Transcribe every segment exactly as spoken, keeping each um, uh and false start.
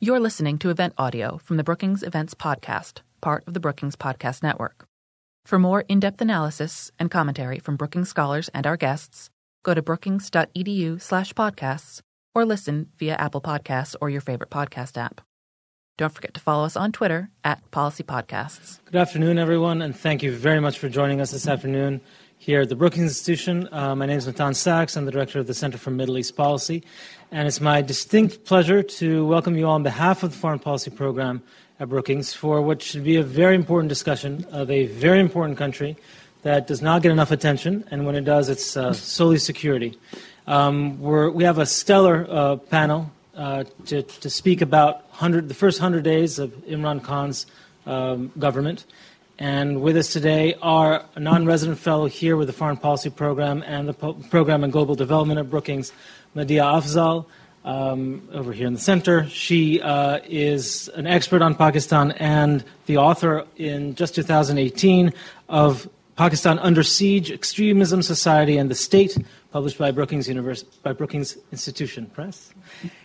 You're listening to event audio from the Brookings Events Podcast, part of the Brookings Podcast Network. For more in-depth analysis and commentary from Brookings scholars and our guests, go to brookings.edu slash podcasts or listen via Apple Podcasts or your favorite podcast app. Don't forget to follow us on Twitter at Policy Podcasts. Good afternoon, everyone, and thank you very much for joining us this afternoon here at the Brookings Institution. Uh, my name is Natan Sachs. I'm the director of the Center for Middle East Policy, and it's my distinct pleasure to welcome you all on behalf of the Foreign Policy Program at Brookings for what should be a very important discussion of a very important country that does not get enough attention, and when it does, it's uh, solely security. Um, we're, we have a stellar uh, panel uh, to, to speak about one hundred, the first one hundred days of Imran Khan's um, government. And with us today are a non-resident fellow here with the Foreign Policy Program and the po- Program on Global Development at Brookings, Medea Afzal, um, over here in the center. She uh, is an expert on Pakistan and the author in just two thousand eighteen of Pakistan Under Siege, Extremism, Society, and the State, published by Brookings, Univers- by Brookings Institution Press.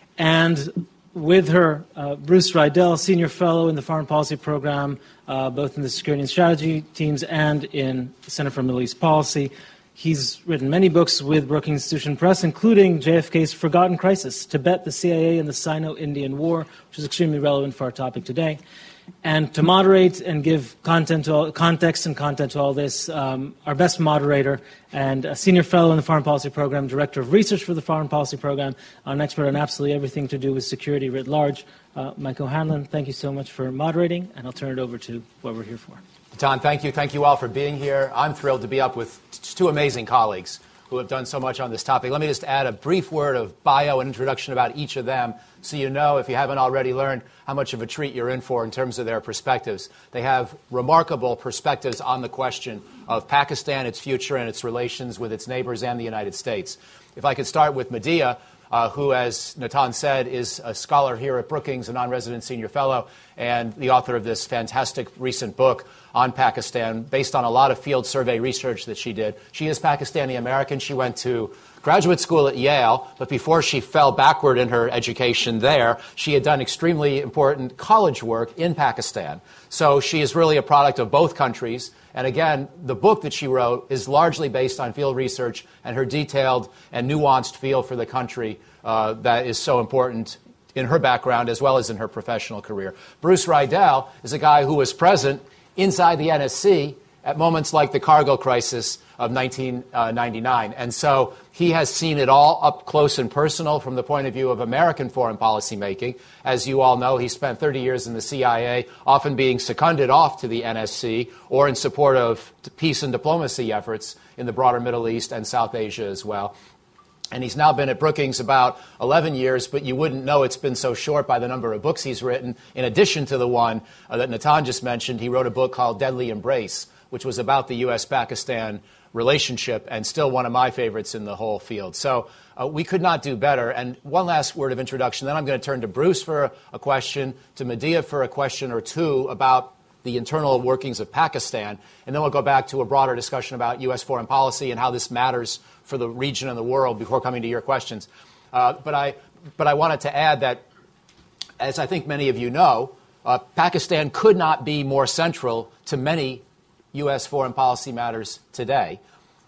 And with her, uh, Bruce Riedel, Senior Fellow in the Foreign Policy Program, uh, both in the Security and Strategy teams and in the Center for Middle East Policy. He's written many books with Brookings Institution Press, including J F K's Forgotten Crisis, Tibet, the C I A, and the Sino-Indian War, which is extremely relevant for our topic today. And to moderate and give content to all, context and content to all this, um, our best moderator and a senior fellow in the Foreign Policy Program, director of research for the Foreign Policy Program, an expert on absolutely everything to do with security writ large, uh, Mike O'Hanlon. Thank you so much for moderating, and I'll turn it over to what we're here for. Don, thank you. Thank you all for being here. I'm thrilled to be up with two amazing colleagues who have done so much on this topic. Let me just add a brief word of bio and introduction about each of them so you know, if you haven't already learned, how much of a treat you're in for in terms of their perspectives. They have remarkable perspectives on the question of Pakistan, its future, and its relations with its neighbors and the United States. If I could start with Medea, uh, who, as Natan said, is a scholar here at Brookings, a non-resident senior fellow, and the author of this fantastic recent book on Pakistan, based on a lot of field survey research that she did. She is Pakistani-American. She went to graduate school at Yale, but before she fell backward in her education there, she had done extremely important college work in Pakistan. So she is really a product of both countries. And again, the book that she wrote is largely based on field research and her detailed and nuanced feel for the country uh, that is so important in her background as well as in her professional career. Bruce Riedel is a guy who was present inside the N S C at moments like the cargo crisis of nineteen ninety-nine. And so he has seen it all up close and personal from the point of view of American foreign policy making. As you all know, he spent thirty years in the C I A, often being seconded off to the N S C or in support of peace and diplomacy efforts in the broader Middle East and South Asia as well. And he's now been at Brookings about eleven years, but you wouldn't know it's been so short by the number of books he's written. In addition to the one uh, that Natan just mentioned, he wrote a book called Deadly Embrace, which was about the U S Pakistan relationship and still one of my favorites in the whole field. So uh, we could not do better. And one last word of introduction, then I'm going to turn to Bruce for a, a question, to Medea for a question or two about the internal workings of Pakistan, and then we'll go back to a broader discussion about U S foreign policy and how this matters for the region and the world before coming to your questions. Uh, but I but I wanted to add that, as I think many of you know, uh, Pakistan could not be more central to many U S foreign policy matters today.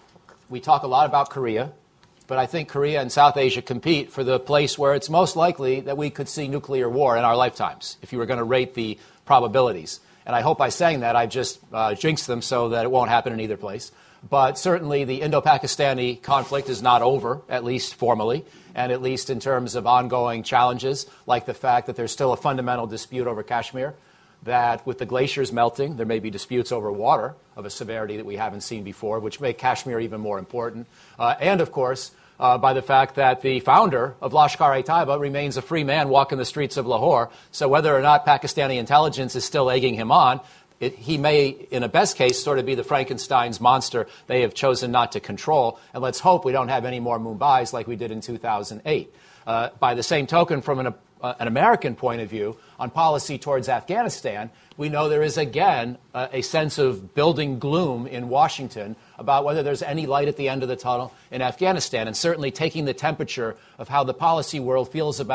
We talk a lot about Korea, but I think Korea and South Asia compete for the place where it's most likely that we could see nuclear war in our lifetimes, if you were going to rate the probabilities. And I hope by saying that I've just uh, jinxed them so that it won't happen in either place. But certainly the Indo-Pakistani conflict is not over, at least formally, and at least in terms of ongoing challenges, like the fact that there's still a fundamental dispute over Kashmir, that with the glaciers melting, there may be disputes over water of a severity that we haven't seen before, which make Kashmir even more important. Uh, and, of course, uh, by the fact that the founder of Lashkar-e-Taiba remains a free man walking the streets of Lahore. So whether or not Pakistani intelligence is still egging him on, It, he may, in a best case, sort of be the Frankenstein's monster they have chosen not to control. And let's hope we don't have any more Mumbais like we did in two thousand eight. Uh, by the same token, from an, uh, an American point of view, on policy towards Afghanistan, we know there is, again, uh, a sense of building gloom in Washington about whether there's any light at the end of the tunnel in Afghanistan, and certainly taking the temperature of how the policy world feels about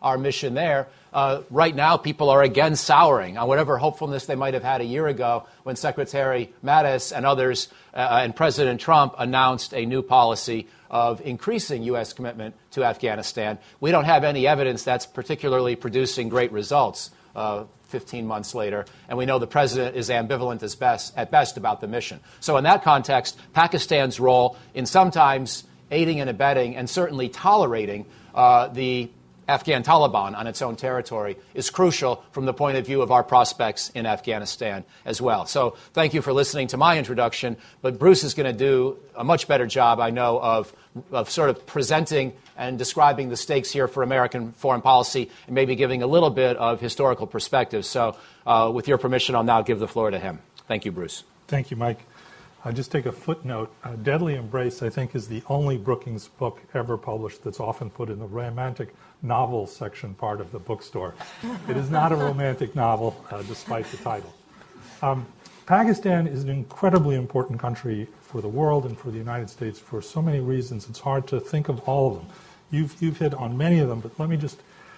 our mission there, uh, right now people are again souring on whatever hopefulness they might have had a year ago when Secretary Mattis and others uh, and President Trump announced a new policy of increasing U S commitment to Afghanistan. We don't have any evidence that's particularly producing great results uh, fifteen months later, and we know the president is ambivalent as best, at best about the mission. So in that context, Pakistan's role in sometimes aiding and abetting and certainly tolerating uh, the Afghan Taliban on its own territory is crucial from the point of view of our prospects in Afghanistan as well. So thank you for listening to my introduction, but Bruce is going to do a much better job, I know, of, of sort of presenting and describing the stakes here for American foreign policy and maybe giving a little bit of historical perspective. So uh, with your permission, I'll now give the floor to him. Thank you, Bruce. Thank you, Mike. I'll just take a footnote. Uh, Deadly Embrace, I think, is the only Brookings book ever published that's often put in the romantic novel section part of the bookstore. It is not a romantic novel, uh, despite the title. Um, Pakistan is an incredibly important country for the world and for the United States for so many reasons. It's hard to think of all of them. You've, you've hit on many of them, but let me just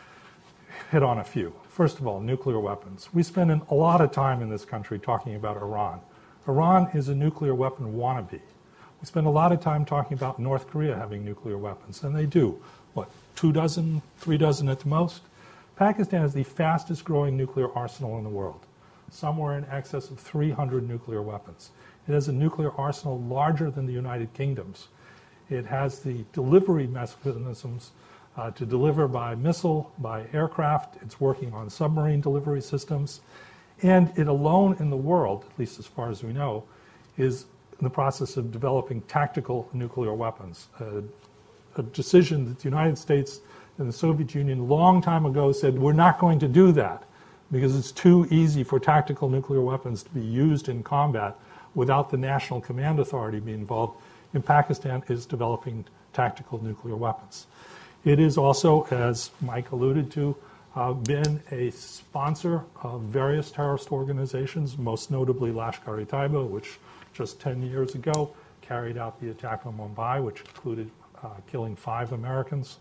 hit on a few. First of all, nuclear weapons. We spend an, a lot of time in this country talking about Iran. Iran is a nuclear weapon wannabe. We spend a lot of time talking about North Korea having nuclear weapons, and they do. What, two dozen, three dozen at the most? Pakistan has the fastest growing nuclear arsenal in the world, somewhere in excess of three hundred nuclear weapons. It has a nuclear arsenal larger than the United Kingdom's. It has the delivery mechanisms uh, to deliver by missile, by aircraft. It's working on submarine delivery systems. And it alone in the world, at least as far as we know, is in the process of developing tactical nuclear weapons. Uh, a decision that the United States and the Soviet Union a long time ago said, we're not going to do that because it's too easy for tactical nuclear weapons to be used in combat without the national command authority being involved. In Pakistan is developing tactical nuclear weapons. It is also, as Mike alluded to, Uh, been a sponsor of various terrorist organizations, most notably Lashkar-e-Taiba, which just ten years ago carried out the attack on Mumbai, which included uh, killing five Americans.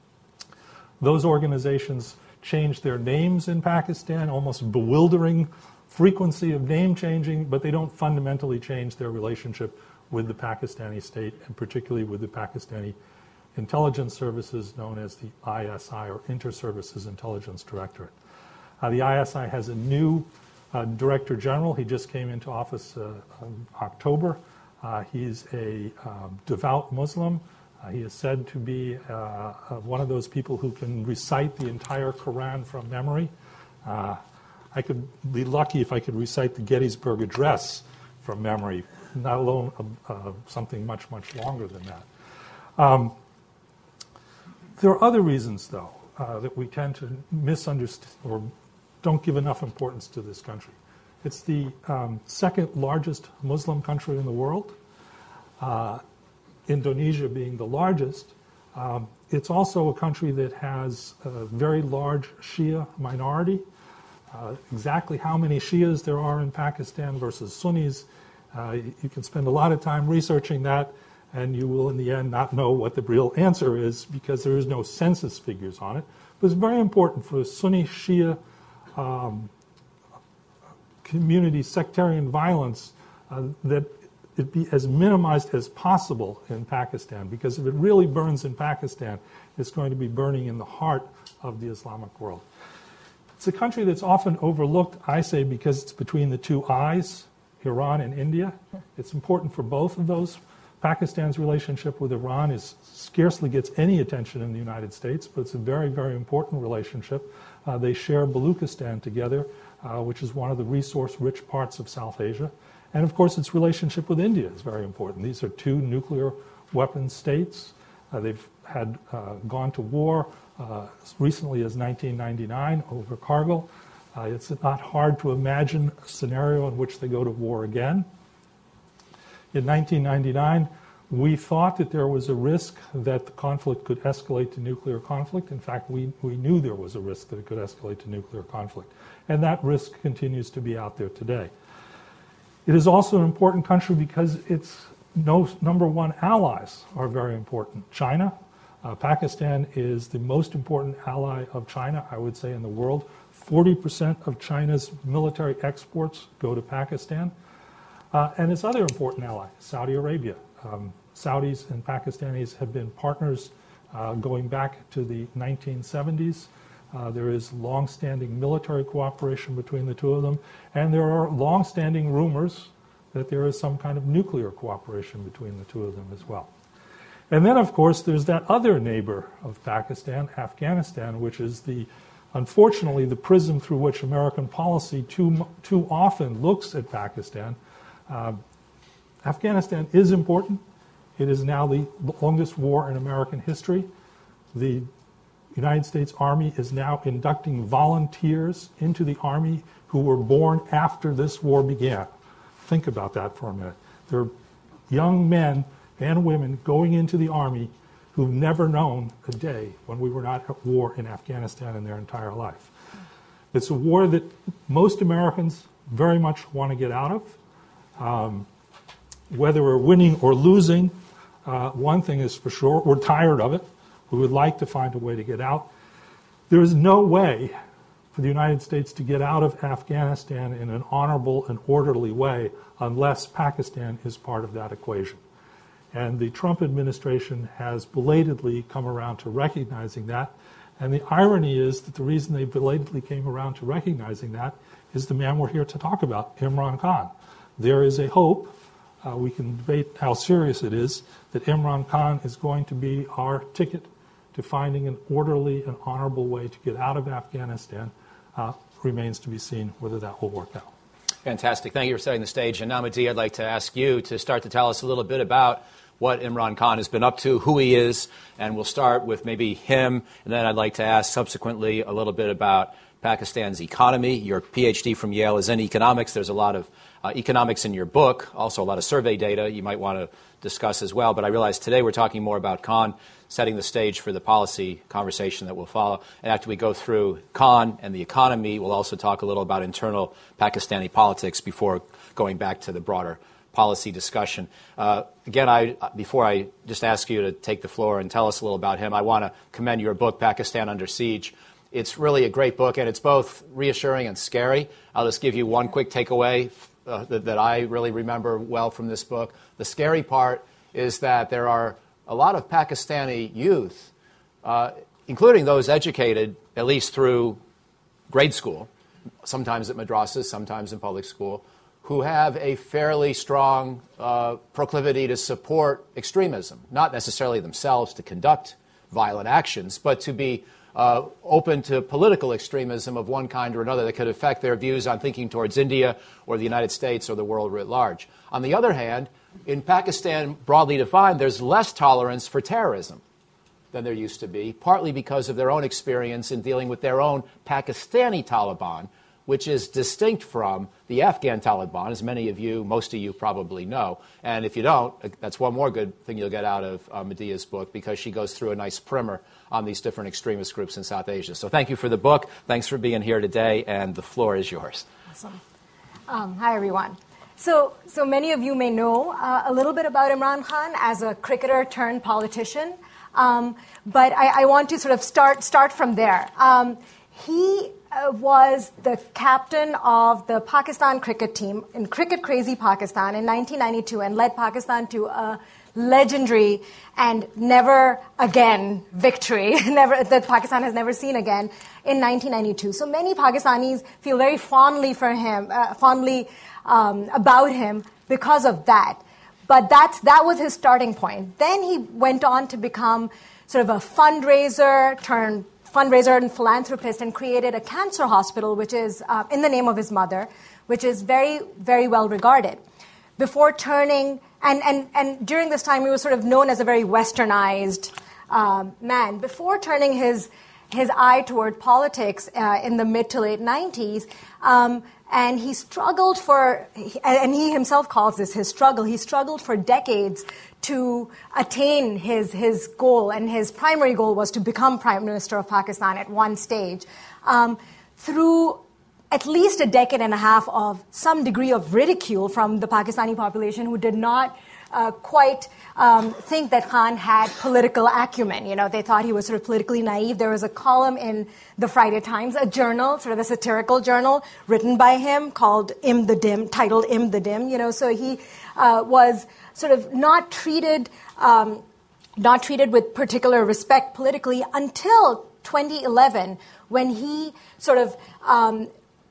Those organizations changed their names in Pakistan, almost bewildering frequency of name changing, but they don't fundamentally change their relationship with the Pakistani state, and particularly with the Pakistani intelligence services known as the I S I, or Inter-Services Intelligence Directorate. Uh, the I S I has a new uh, Director General. He just came into office uh, in October. Uh, he's a um, devout Muslim. Uh, he is said to be uh, uh, one of those people who can recite the entire Quran from memory. Uh, I could be lucky if I could recite the Gettysburg Address from memory, not alone uh, uh, something much, much longer than that. Um, There are other reasons, though, uh, that we tend to misunderstand or don't give enough importance to this country. It's the um, second largest Muslim country in the world, uh, Indonesia being the largest. Um, it's also a country that has a very large Shia minority. Uh, exactly how many Shias there are in Pakistan versus Sunnis, uh, you can spend a lot of time researching that, and you will in the end not know what the real answer is because there is no census figures on it. But it's very important for the Sunni Shia um, community sectarian violence uh, that it be as minimized as possible in Pakistan, because if it really burns in Pakistan, it's going to be burning in the heart of the Islamic world. It's a country that's often overlooked, I say, because it's between the two eyes, Iran and India. It's important for both of those. Pakistan's relationship with Iran is scarcely gets any attention in the United States, but it's a very, very important relationship. Uh, they share Baluchistan together, uh, which is one of the resource-rich parts of South Asia. And, of course, its relationship with India is very important. These are two nuclear weapon states. Uh, they've had uh, gone to war uh, as recently as nineteen ninety-nine over Kargil. Uh, it's not hard to imagine a scenario in which they go to war again. In nineteen ninety-nine, we thought that there was a risk that the conflict could escalate to nuclear conflict. In fact, we, we knew there was a risk that it could escalate to nuclear conflict. And that risk continues to be out there today. It is also an important country because its no, number one allies are very important. China, Uh, Pakistan is the most important ally of China, I would say, in the world. forty percent of China's military exports go to Pakistan. Uh, and its other important ally, Saudi Arabia. Um, Saudis and Pakistanis have been partners uh, going back to the nineteen seventies. Uh, there is long-standing military cooperation between the two of them, and there are long-standing rumors that there is some kind of nuclear cooperation between the two of them as well. And then, of course, there's that other neighbor of Pakistan, Afghanistan, which is the, unfortunately, the prism through which American policy too, too often looks at Pakistan. Uh, Afghanistan is important. It is now the longest war in American history. The United States Army is now inducting volunteers into the Army who were born after this war began. Think about that for a minute. There are young men and women going into the Army who've never known a day when we were not at war in Afghanistan in their entire life. It's a war that most Americans very much want to get out of. Um, whether we're winning or losing, uh, one thing is for sure, we're tired of it. We would like to find a way to get out. There is no way for the United States to get out of Afghanistan in an honorable and orderly way unless Pakistan is part of that equation. And the Trump administration has belatedly come around to recognizing that. And the irony is that the reason they belatedly came around to recognizing that is the man we're here to talk about, Imran Khan. There is a hope, uh, we can debate how serious it is, that Imran Khan is going to be our ticket to finding an orderly and honorable way to get out of Afghanistan. Uh, remains to be seen whether that will work out. Fantastic. Thank you for setting the stage. And Namadi, I'd like to ask you to start to tell us a little bit about what Imran Khan has been up to, who he is, and we'll start with maybe him, and then I'd like to ask subsequently a little bit about Pakistan's economy. Your P H D from Yale is in economics. There's a lot of uh, economics in your book, also a lot of survey data you might want to discuss as well. But I realize today we're talking more about Khan, setting the stage for the policy conversation that will follow. And after we go through Khan and the economy, we'll also talk a little about internal Pakistani politics before going back to the broader policy discussion. Uh, again, I, before I just ask you to take the floor and tell us a little about him, I want to commend your book, Pakistan Under Siege. It's really a great book, and it's both reassuring and scary. I'll just give you one quick takeaway uh, that, that I really remember well from this book. The scary part is that there are a lot of Pakistani youth, uh, including those educated at least through grade school, sometimes at madrasas, sometimes in public school, who have a fairly strong uh, proclivity to support extremism, not necessarily themselves to conduct violent actions, but to be uh, open to political extremism of one kind or another that could affect their views on thinking towards India or the United States or the world writ large. On the other hand, in Pakistan, broadly defined, there's less tolerance for terrorism than there used to be, partly because of their own experience in dealing with their own Pakistani Taliban, which is distinct from the Afghan Taliban, as many of you, most of you probably know. And if you don't, that's one more good thing you'll get out of uh, Media's book, because she goes through a nice primer on these different extremist groups in South Asia. So thank you for the book. Thanks for being here today, and the floor is yours. Awesome. Um, hi, everyone. So, so many of you may know uh, a little bit about Imran Khan as a cricketer turned politician, um, but I, I want to sort of start start from there. Um, he uh, was the captain of the Pakistan cricket team in Cricket Crazy Pakistan in nineteen ninety-two and led Pakistan to a legendary and never again victory never, that Pakistan has never seen again in nineteen ninety-two. So many Pakistanis feel very fondly for him, uh, fondly um, about him because of that. But that's, that was his starting point. Then he went on to become sort of a fundraiser turned fundraiser and philanthropist, and created a cancer hospital, which is uh, in the name of his mother, which is very, very well regarded. Before turning, and, and, and during this time, he was sort of known as a very westernized um, man. Before turning his his eye toward politics uh, in the mid to late nineties, um, and he struggled for, and he himself calls this his struggle, he struggled for decades to attain his, his goal, and his primary goal was to become Prime Minister of Pakistan at one stage. Um, through at least a decade and a half of some degree of ridicule from the Pakistani population who did not uh, quite um, think that Khan had political acumen. You know, they thought he was sort of politically naive. There was a column in the Friday Times, a journal, sort of a satirical journal, written by him called Im the Dim, titled Im the Dim. You know, so he uh, was sort of not treated, um, not treated with particular respect politically until twenty eleven, when he sort of um,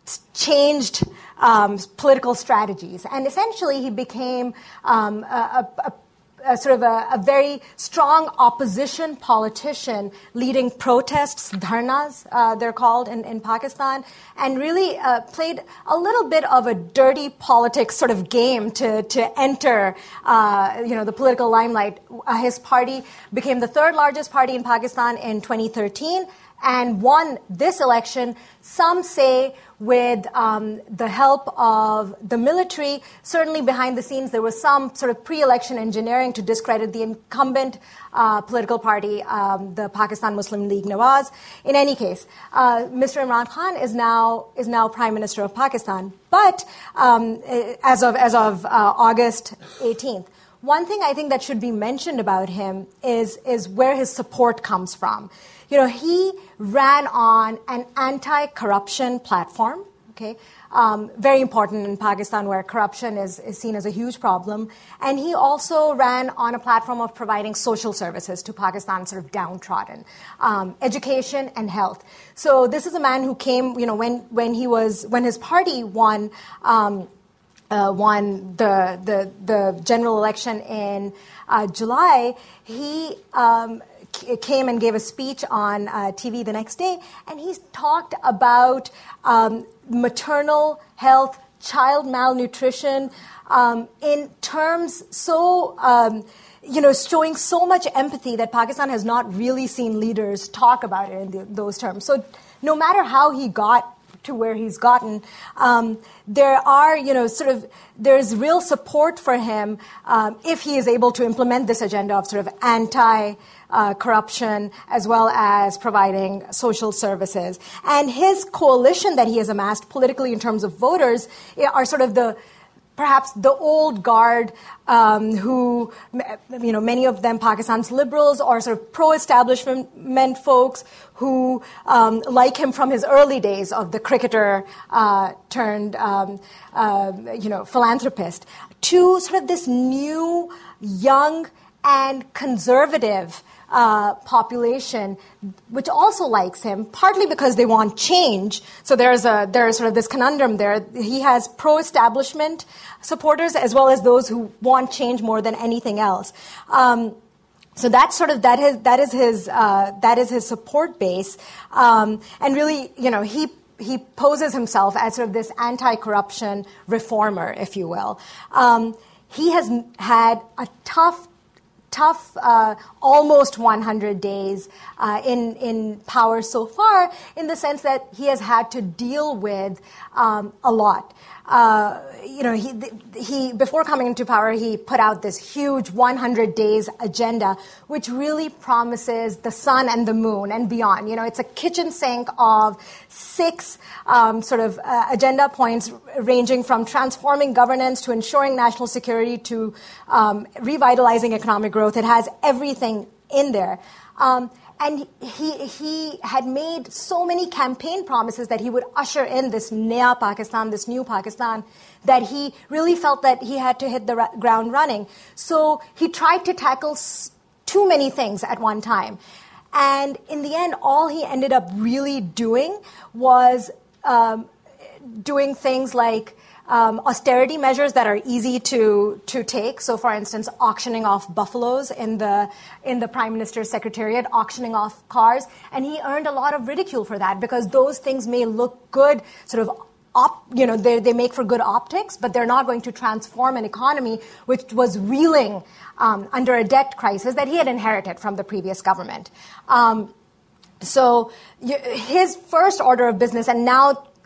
changed um, political strategies. And essentially, he became um, a, a, a sort of a, a very strong opposition politician, leading protests, dharnas, uh, they're called in, in Pakistan, and really uh, played a little bit of a dirty politics sort of game to, to enter uh, you know, the political limelight. Uh, his party became the third largest party in Pakistan in twenty thirteen and won this election, some say with um, the help of the military. Certainly behind the scenes, there was some sort of pre-election engineering to discredit the incumbent uh, political party, um, the Pakistan Muslim League Nawaz. In any case, uh, Mister Imran Khan is now is now Prime Minister of Pakistan. But um, as of as of uh, August eighteenth, one thing I think that should be mentioned about him is is where his support comes from. You know, he ran on an anti-corruption platform, okay, um, very important in Pakistan where corruption is, is seen as a huge problem. And he also ran on a platform of providing social services to Pakistan, sort of downtrodden, um, education and health. So this is a man who came, you know, when, when he was, when his party won, um, uh, won the, the, the general election in uh, July, he, um, came and gave a speech on uh, T V the next day, and he talked about um, maternal health, child malnutrition, um, in terms so, um, you know, showing so much empathy that Pakistan has not really seen leaders talk about it in the, those terms. So no matter how he got to where he's gotten, um, there are, you know, sort of, there's real support for him um, if he is able to implement this agenda of sort of anti- Uh, corruption, as well as providing social services. And his coalition that he has amassed politically in terms of voters are sort of the, perhaps the old guard um, who, you know, many of them Pakistan's liberals or sort of pro-establishment folks who um, like him from his early days of the cricketer uh, turned, um, uh, you know, philanthropist, to sort of this new, young, and conservative Uh, population, which also likes him, partly because they want change. So there's a there's sort of this conundrum there. He has pro-establishment supporters as well as those who want change more than anything else. Um, so that's sort of that is that is his uh, that is his support base, um, and really, you know, he. He poses himself as sort of this anti-corruption reformer, if you will. Um, he has had a tough. tough, uh, almost one hundred days uh, in in power so far, in the sense that he has had to deal with um, a lot. Uh, you know, he he before coming into power, he put out this huge one hundred days agenda, which really promises the sun and the moon and beyond. You know, it's a kitchen sink of six um, sort of uh, agenda points, ranging from transforming governance to ensuring national security to um, revitalizing economic growth. It has everything in there. Um, And he he had made so many campaign promises that he would usher in this Naya Pakistan, this new Pakistan, that he really felt that he had to hit the ra- ground running. So he tried to tackle s- too many things at one time. And in the end, all he ended up really doing was um, doing things like Um, austerity measures that are easy to to take. So, for instance, auctioning off buffaloes in the in the Prime Minister's Secretariat, auctioning off cars, and he earned a lot of ridicule for that because those things may look good, sort of, op, you know, they they make for good optics, but they're not going to transform an economy which was reeling um, under a debt crisis that he had inherited from the previous government. Um, so, his first order of business, and now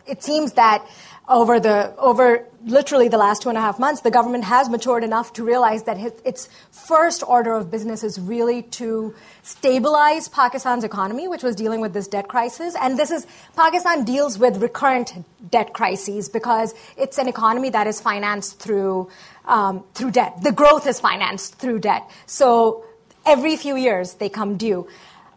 it seems that over the over literally the last two and a half months, the government has matured enough to realize that his, its first order of business is really to stabilize Pakistan's economy, which was dealing with this debt crisis. And this is Pakistan deals with recurrent debt crises because it's an economy that is financed through um, through debt. The growth is financed through debt. So every few years they come due.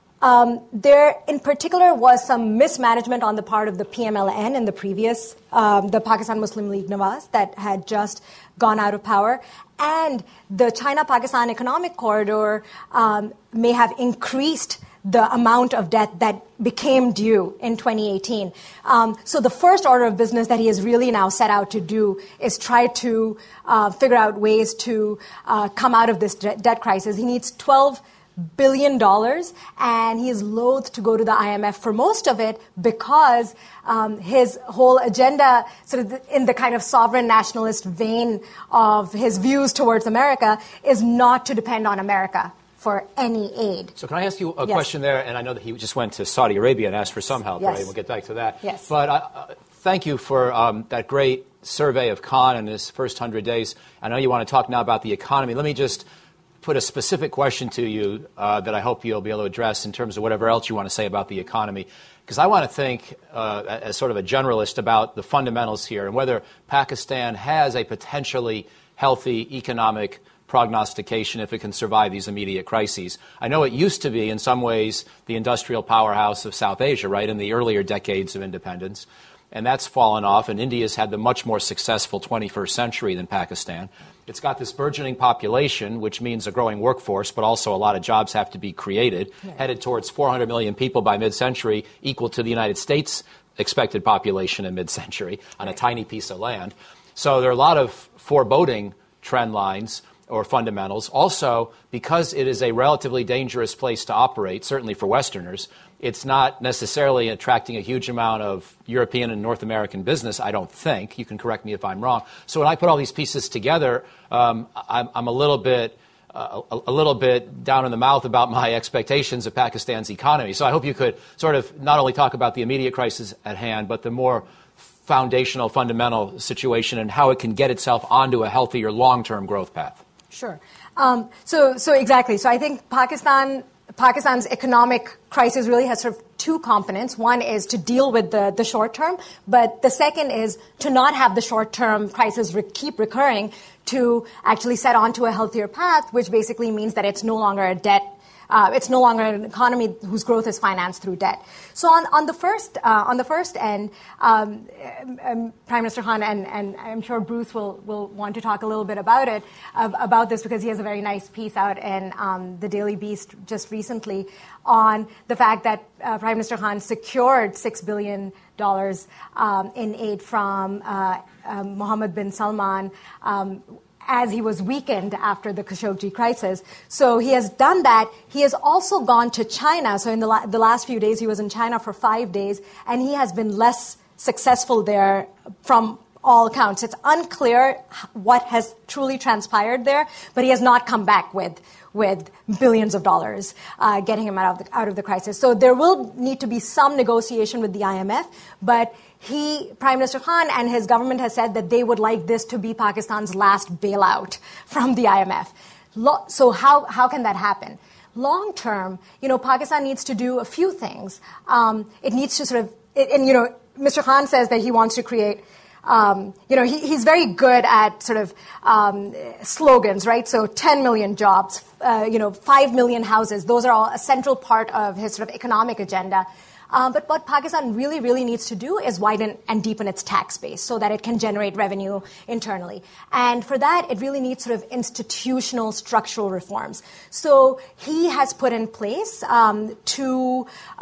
Um, there, in particular, was some mismanagement on the part of the P M L N in the previous, um, the Pakistan Muslim League Nawaz that had just gone out of power. And the China-Pakistan Economic Corridor um, may have increased the amount of debt that became due in twenty eighteen. Um, so the first order of business that he has really now set out to do is try to uh, figure out ways to uh, come out of this de- debt crisis. He needs twelve billion dollars, and he is loath to go to the I M F for most of it because um, his whole agenda, sort of in the kind of sovereign nationalist vein of his views towards America, is not to depend on America for any aid. So can I ask you a yes. question there? And I know that he just went to Saudi Arabia and asked for some help, yes. right? We'll get back to that. Yes. But uh, thank you for um, that great survey of Khan in his first one hundred days. I know you want to talk now about the economy. Let me just put a specific question to you uh, that I hope you'll be able to address in terms of whatever else you want to say about the economy. Because I want to think uh, as sort of a generalist about the fundamentals here and whether Pakistan has a potentially healthy economic prognostication if it can survive these immediate crises. I know it used to be in some ways the industrial powerhouse of South Asia, right, in the earlier decades of independence. And that's fallen off, and India's had the much more successful twenty-first century than Pakistan. It's got this burgeoning population, which means a growing workforce, but also a lot of jobs have to be created, yeah. headed towards four hundred million people by mid-century, equal to the United States' expected population in mid-century on right. a tiny piece of land. So there are a lot of foreboding trend lines or fundamentals. Also, because it is a relatively dangerous place to operate, certainly for Westerners, it's not necessarily attracting a huge amount of European and North American business, I don't think. You can correct me if I'm wrong. So when I put all these pieces together, um, I'm, I'm a little bit uh, a, a little bit down in the mouth about my expectations of Pakistan's economy. So I hope you could sort of not only talk about the immediate crisis at hand, but the more foundational, fundamental situation and how it can get itself onto a healthier long-term growth path. Sure. Um, so, so exactly. So I think Pakistan... Pakistan's economic crisis really has sort of two components. One is to deal with the, the short term, but the second is to not have the short term crisis re- keep recurring, to actually set onto a healthier path, which basically means that it's no longer a debt. Uh, it's no longer an economy whose growth is financed through debt. So on, on the first uh, on the first end, um, um, Prime Minister Khan and, and I'm sure Bruce will, will want to talk a little bit about it uh, about this because he has a very nice piece out in um, the Daily Beast just recently on the fact that uh, Prime Minister Khan secured six billion dollars um, in aid from uh, uh, Mohammed bin Salman. Um, as he was weakened after the Khashoggi crisis. So he has done that. He has also gone to China. So in the, la- the last few days, he was in China for five days, and he has been less successful there from all accounts. It's unclear what has truly transpired there, but he has not come back with with billions of dollars, uh, getting him out of the, out of the crisis. So there will need to be some negotiation with the I M F, but he, Prime Minister Khan and his government has said that they would like this to be Pakistan's last bailout from the I M F. Lo- so how, how can that happen? Long term, you know, Pakistan needs to do a few things. Um, it needs to sort of, it, and, you know, Mister Khan says that he wants to create Um, you know, he, he's very good at sort of um, slogans, right? So ten million jobs, uh, you know, five million houses. Those are all a central part of his sort of economic agenda. Um, but what Pakistan really, really needs to do is widen and deepen its tax base so that it can generate revenue internally. And for that, it really needs sort of institutional structural reforms. So he has put in place um, two,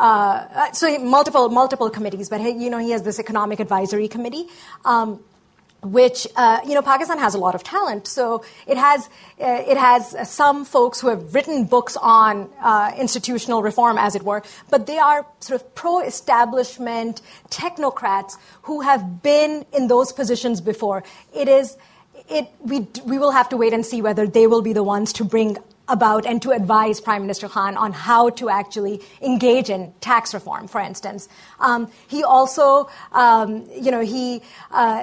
uh, so multiple, multiple committees, but he, you know, he has this economic advisory committee. Um, which, uh, you know, Pakistan has a lot of talent. So it has uh, it has some folks who have written books on uh, institutional reform, as it were, but they are sort of pro-establishment technocrats who have been in those positions before. It is, it we we will have to wait and see whether they will be the ones to bring about and to advise Prime Minister Khan on how to actually engage in tax reform, for instance. Um, he also, um, you know, he uh,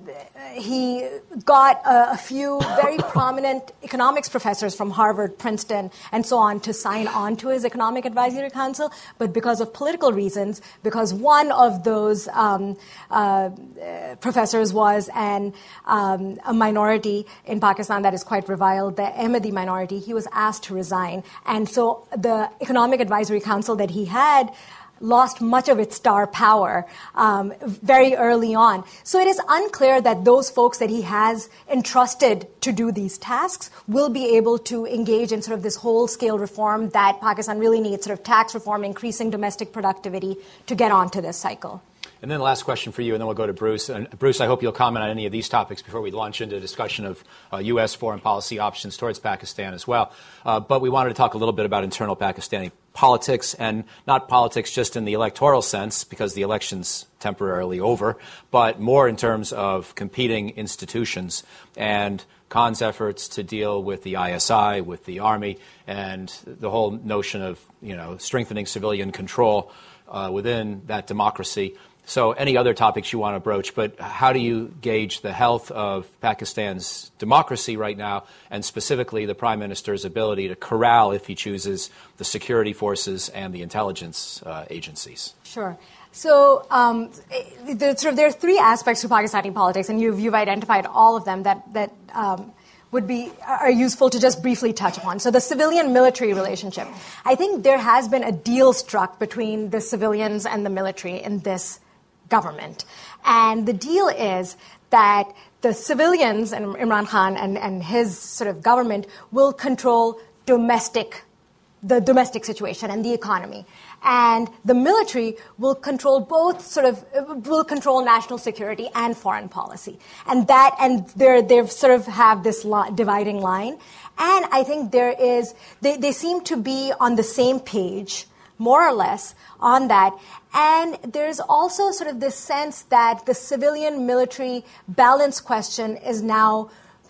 he got a, a few very prominent economics professors from Harvard, Princeton, and so on to sign on to his Economic Advisory Council. But because of political reasons, because one of those um, uh, professors was an um, a minority in Pakistan that is quite reviled, the Ahmadi minority, he was asked to resign. And so the Economic Advisory Council that he had lost much of its star power um, very early on. So it is unclear that those folks that he has entrusted to do these tasks will be able to engage in sort of this whole-scale reform that Pakistan really needs, sort of tax reform, increasing domestic productivity to get onto this cycle. And then the last question for you, and then we'll go to Bruce. And Bruce, I hope you'll comment on any of these topics before we launch into a discussion of uh, U S foreign policy options towards Pakistan as well. Uh, but we wanted to talk a little bit about internal Pakistani politics, and not politics just in the electoral sense, because the election's temporarily over, but more in terms of competing institutions and Khan's efforts to deal with the I S I, with the army, and the whole notion of, you know, strengthening civilian control uh, within that democracy. So any other topics you want to broach, but how do you gauge the health of Pakistan's democracy right now, and specifically the Prime Minister's ability to corral, if he chooses, the security forces and the intelligence uh, agencies? Sure. So um, there, sort of, there are three aspects to Pakistani politics, and you've, you've identified all of them that, that um, would be are useful to just briefly touch upon. So the civilian-military relationship. I think there has been a deal struck between the civilians and the military in this government. And the deal is that the civilians and Imran Khan and, and his sort of government will control domestic, the domestic situation and the economy. And the military will control both sort of, will control national security and foreign policy. And that, and they're, they've sort of have this li- dividing line. And I think there is, they, they seem to be on the same page, more or less, on that. And there's also sort of this sense that the civilian-military balance question is now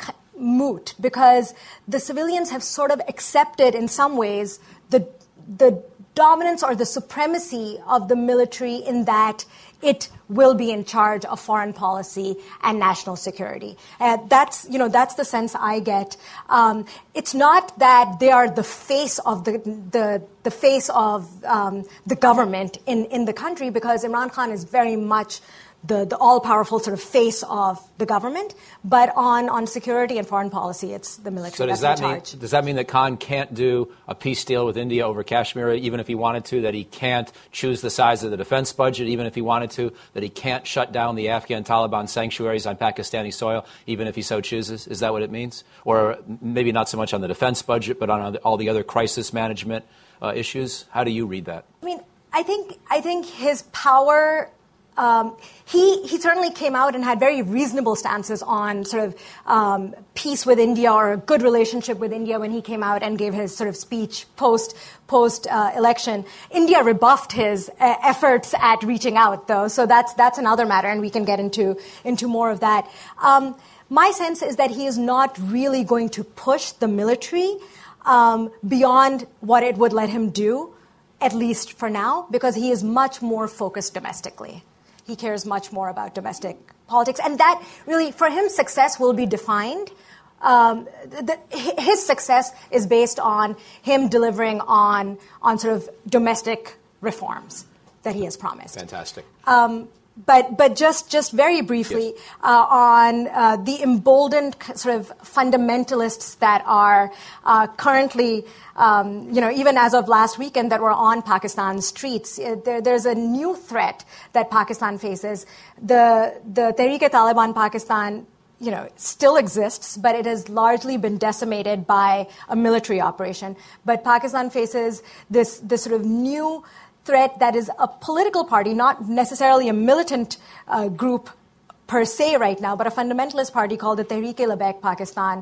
moot, because the civilians have sort of accepted in some ways the the dominance or the supremacy of the military, in that it will be in charge of foreign policy and national security. Uh, that's, you know, that's the sense I get. Um, it's not that they are the face of the the, the face of um, the government in, in the country, because Imran Khan is very much the, the all-powerful sort of face of the government. But on, on security and foreign policy, it's the military so does that's that in mean, charge. Does that mean that Khan can't do a peace deal with India over Kashmir, even if he wanted to, that he can't choose the size of the defense budget, even if he wanted to, that he can't shut down the Afghan Taliban sanctuaries on Pakistani soil, even if he so chooses? Is that what it means? Or maybe not so much on the defense budget, but on all the other crisis management uh, issues? How do you read that? I mean, I think I think his power... Um, he he certainly came out and had very reasonable stances on sort of um, peace with India, or a good relationship with India, when he came out and gave his sort of speech post post uh, election. India rebuffed his uh, efforts at reaching out, though, so that's that's another matter, and we can get into into more of that. Um, my sense is that he is not really going to push the military um, beyond what it would let him do, at least for now, because he is much more focused domestically. He cares much more about domestic politics. And that really, for him, success will be defined. Um, the, his success is based on him delivering on, on sort of domestic reforms that he has promised. Fantastic. Um, But but just just very briefly yes. uh, on uh, the emboldened sort of fundamentalists that are uh, currently, um, you know, even as of last weekend, that were on Pakistan's streets. Uh, there, there's a new threat that Pakistan faces. The the Tehreek-e-Taliban Pakistan, you know, still exists, but it has largely been decimated by a military operation. But Pakistan faces this this sort of new threat that is a political party, not necessarily a militant uh, group per se right now, but a fundamentalist party called the Tehreek-e-Labbaik Pakistan,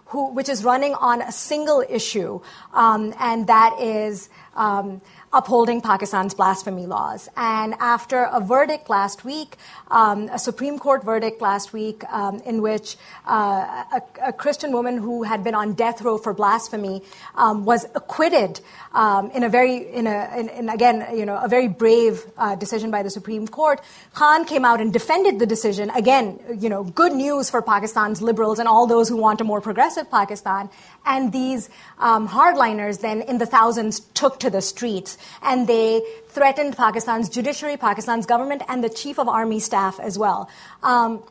who, which is running on a single issue, um, and that is um, upholding Pakistan's blasphemy laws. And after a verdict last week, um, a Supreme Court verdict last week, um, in which uh, a, a Christian woman who had been on death row for blasphemy um, was acquitted um, in a very, in a, in, in again, you know, a very brave uh, decision by the Supreme Court. Khan came out and defended the decision. Again, you know, good news for Pakistan's liberals and all those who want a more progressive Pakistan. And these um, hardliners then in the thousands took to the streets, and they threatened Pakistan's judiciary, Pakistan's government, and the chief of army staff as well. Um,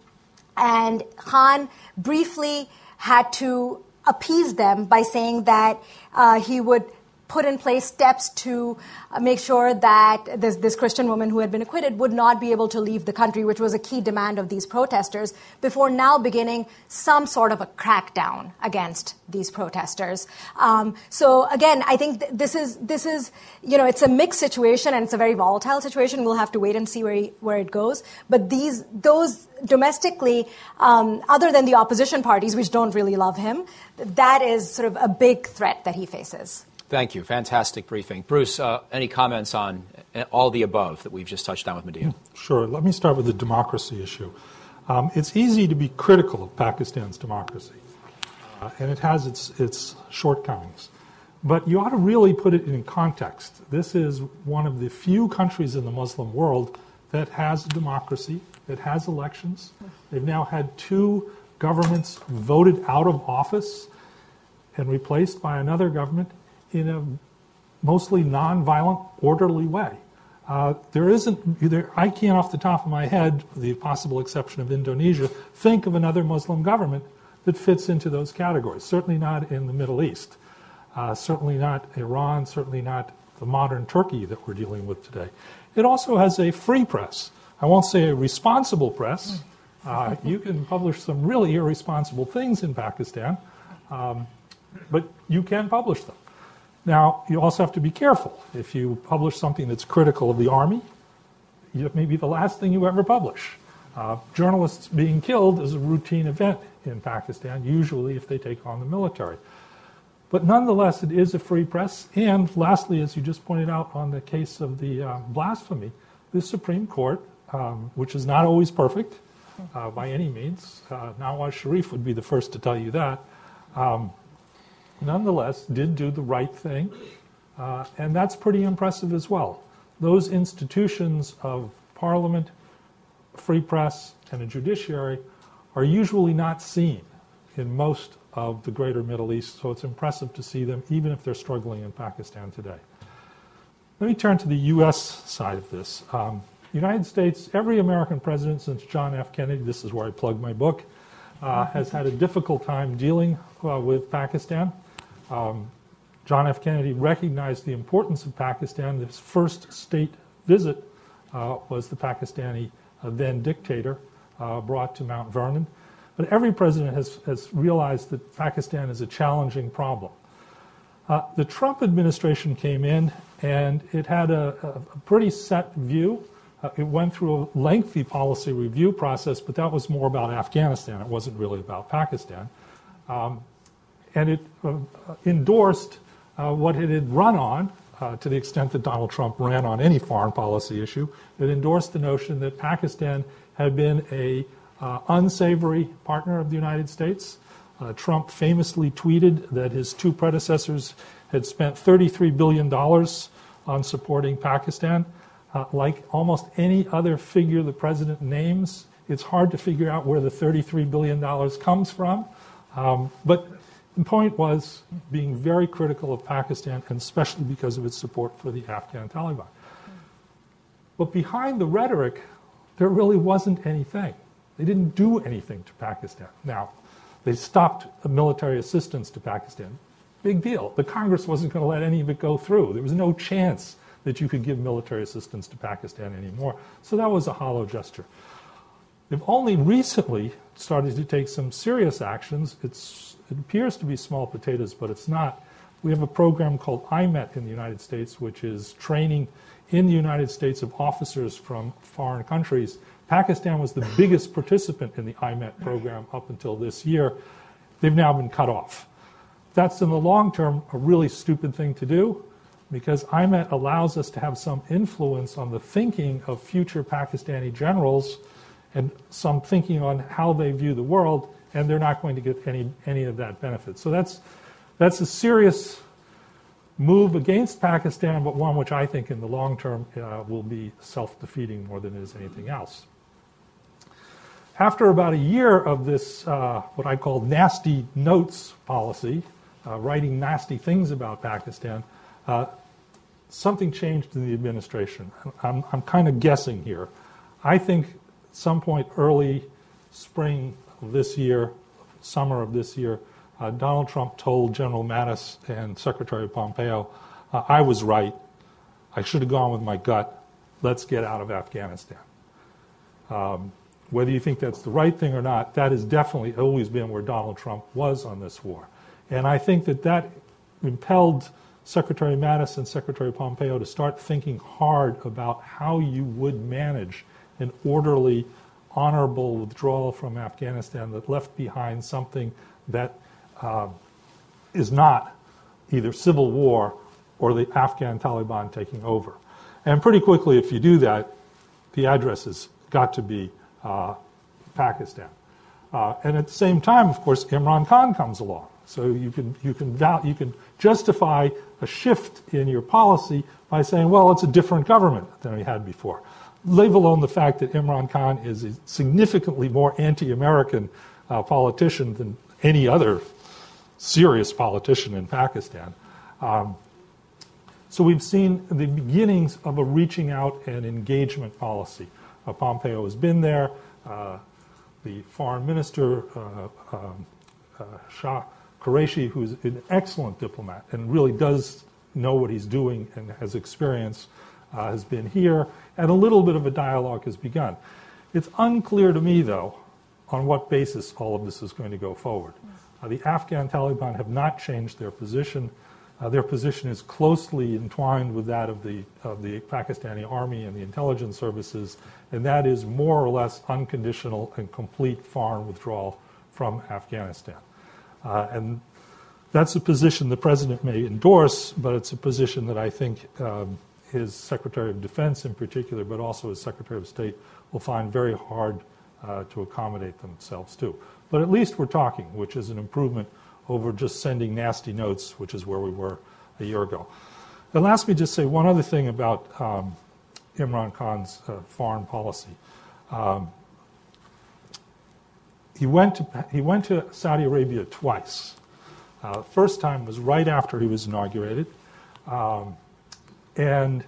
and Khan briefly had to appease them by saying that uh, he would put in place steps to uh, make sure that this, this Christian woman who had been acquitted would not be able to leave the country, which was a key demand of these protesters, before now beginning some sort of a crackdown against these protesters. Um, so again, I think th- this is, this is, you know, it's a mixed situation and it's a very volatile situation. We'll have to wait and see where, he, where it goes. But these, those domestically, um, other than the opposition parties, which don't really love him, that is sort of a big threat that he faces. Thank you. Fantastic briefing. Bruce, uh, any comments on all the above that we've just touched on with Medea? Sure. Let me start with the democracy issue. Um, it's easy to be critical of Pakistan's democracy, uh, and it has its, its shortcomings. But you ought to really put it in context. This is one of the few countries in the Muslim world that has a democracy, that has elections. They've now had two governments voted out of office and replaced by another government in a mostly non-violent, orderly way. Uh, there isn't, there, I can't off the top of my head, with the possible exception of Indonesia, think of another Muslim government that fits into those categories. Certainly not in the Middle East. Uh, certainly not Iran, certainly not the modern Turkey that we're dealing with today. It also has a free press. I won't say a responsible press. Uh, you can publish some really irresponsible things in Pakistan, um, but you can publish them. Now, you also have to be careful. If you publish something that's critical of the army, it may be the last thing you ever publish. Uh, journalists being killed is a routine event in Pakistan, usually if they take on the military. But nonetheless, it is a free press. And lastly, as you just pointed out on the case of the uh, blasphemy, the Supreme Court, um, which is not always perfect uh, by any means, uh, Nawaz Sharif would be the first to tell you that, um, nonetheless, did do the right thing, uh, and that's pretty impressive as well. Those institutions of parliament, free press, and a judiciary are usually not seen in most of the greater Middle East, so it's impressive to see them, even if they're struggling in Pakistan today. Let me turn to the U S side of this. Um, United States, every American president since John F. Kennedy, this is where I plug my book, uh, has had a difficult time dealing uh, with Pakistan. Um, John F. Kennedy recognized the importance of Pakistan. His first state visit uh, was the Pakistani uh, then dictator uh, brought to Mount Vernon. But every president has, has realized that Pakistan is a challenging problem. Uh, the Trump administration came in and it had a, a pretty set view. Uh, it went through a lengthy policy review process, but that was more about Afghanistan. It wasn't really about Pakistan. Um, And it uh, endorsed uh, what it had run on, uh, to the extent that Donald Trump ran on any foreign policy issue. It endorsed the notion that Pakistan had been a uh, unsavory partner of the United States. Uh, Trump famously tweeted that his two predecessors had spent thirty-three billion dollars on supporting Pakistan. Uh, like almost any other figure the president names, it's hard to figure out where the thirty-three billion dollars comes from. Um, but the point was being very critical of Pakistan, and especially because of its support for the Afghan Taliban. But behind the rhetoric, there really wasn't anything. They didn't do anything to Pakistan. Now, they stopped military assistance to Pakistan. Big deal. The Congress wasn't going to let any of it go through. There was no chance that you could give military assistance to Pakistan anymore. So that was a hollow gesture. They've only recently started to take some serious actions. It's, it appears to be small potatoes, but it's not. We have a program called I M E T in the United States, which is training in the United States of officers from foreign countries. Pakistan was the biggest participant in the I M E T program up until this year. they've now been cut off. That's in the long term a really stupid thing to do, because I M E T allows us to have some influence on the thinking of future Pakistani generals and some thinking on how they view the world, and they're not going to get any, any of that benefit. So that's, that's a serious move against Pakistan, but one which I think in the long term uh, will be self-defeating more than it is anything else. After about a year of this, uh, what I call nasty notes policy, uh, writing nasty things about Pakistan, uh, something changed in the administration. I'm, I'm kind of guessing here. I think at some point early spring of this year, summer of this year, uh, Donald Trump told General Mattis and Secretary Pompeo, uh, I was right. I should have gone with my gut. Let's get out of Afghanistan. Um, whether you think that's the right thing or not, that has definitely always been where Donald Trump was on this war. And I think that that impelled Secretary Mattis and Secretary Pompeo to start thinking hard about how you would manage an orderly, honorable withdrawal from Afghanistan that left behind something that uh, is not either civil war or the Afghan Taliban taking over. And pretty quickly, if you do that, the address has got to be uh, Pakistan. Uh, and at the same time, of course, Imran Khan comes along. So you can, you can, val- you can justify a shift in your policy by saying, well, it's a different government than we had before. Leave alone the fact that Imran Khan is a significantly more anti-American uh, politician than any other serious politician in Pakistan. Um, so we've seen the beginnings of a reaching out and engagement policy. Uh, Pompeo has been there. Uh, the foreign minister, uh, um, uh, Shah Qureshi, who's an excellent diplomat and really does know what he's doing and has experience, uh, has been here, and a little bit of a dialogue has begun. It's unclear to me, though, on what basis all of this is going to go forward. Uh, the Afghan Taliban have not changed their position. Uh, their position is closely entwined with that of the, of the Pakistani army and the intelligence services, and that is more or less unconditional and complete foreign withdrawal from Afghanistan. Uh, and that's a position the president may endorse, but it's a position that I think um, his Secretary of Defense in particular, but also his Secretary of State, will find very hard uh, to accommodate themselves to. But at least we're talking, which is an improvement over just sending nasty notes, which is where we were a year ago. And last, me just say one other thing about um, Imran Khan's uh, foreign policy. Um, he went to he went to Saudi Arabia twice. Uh, first time was right after he was inaugurated, um, and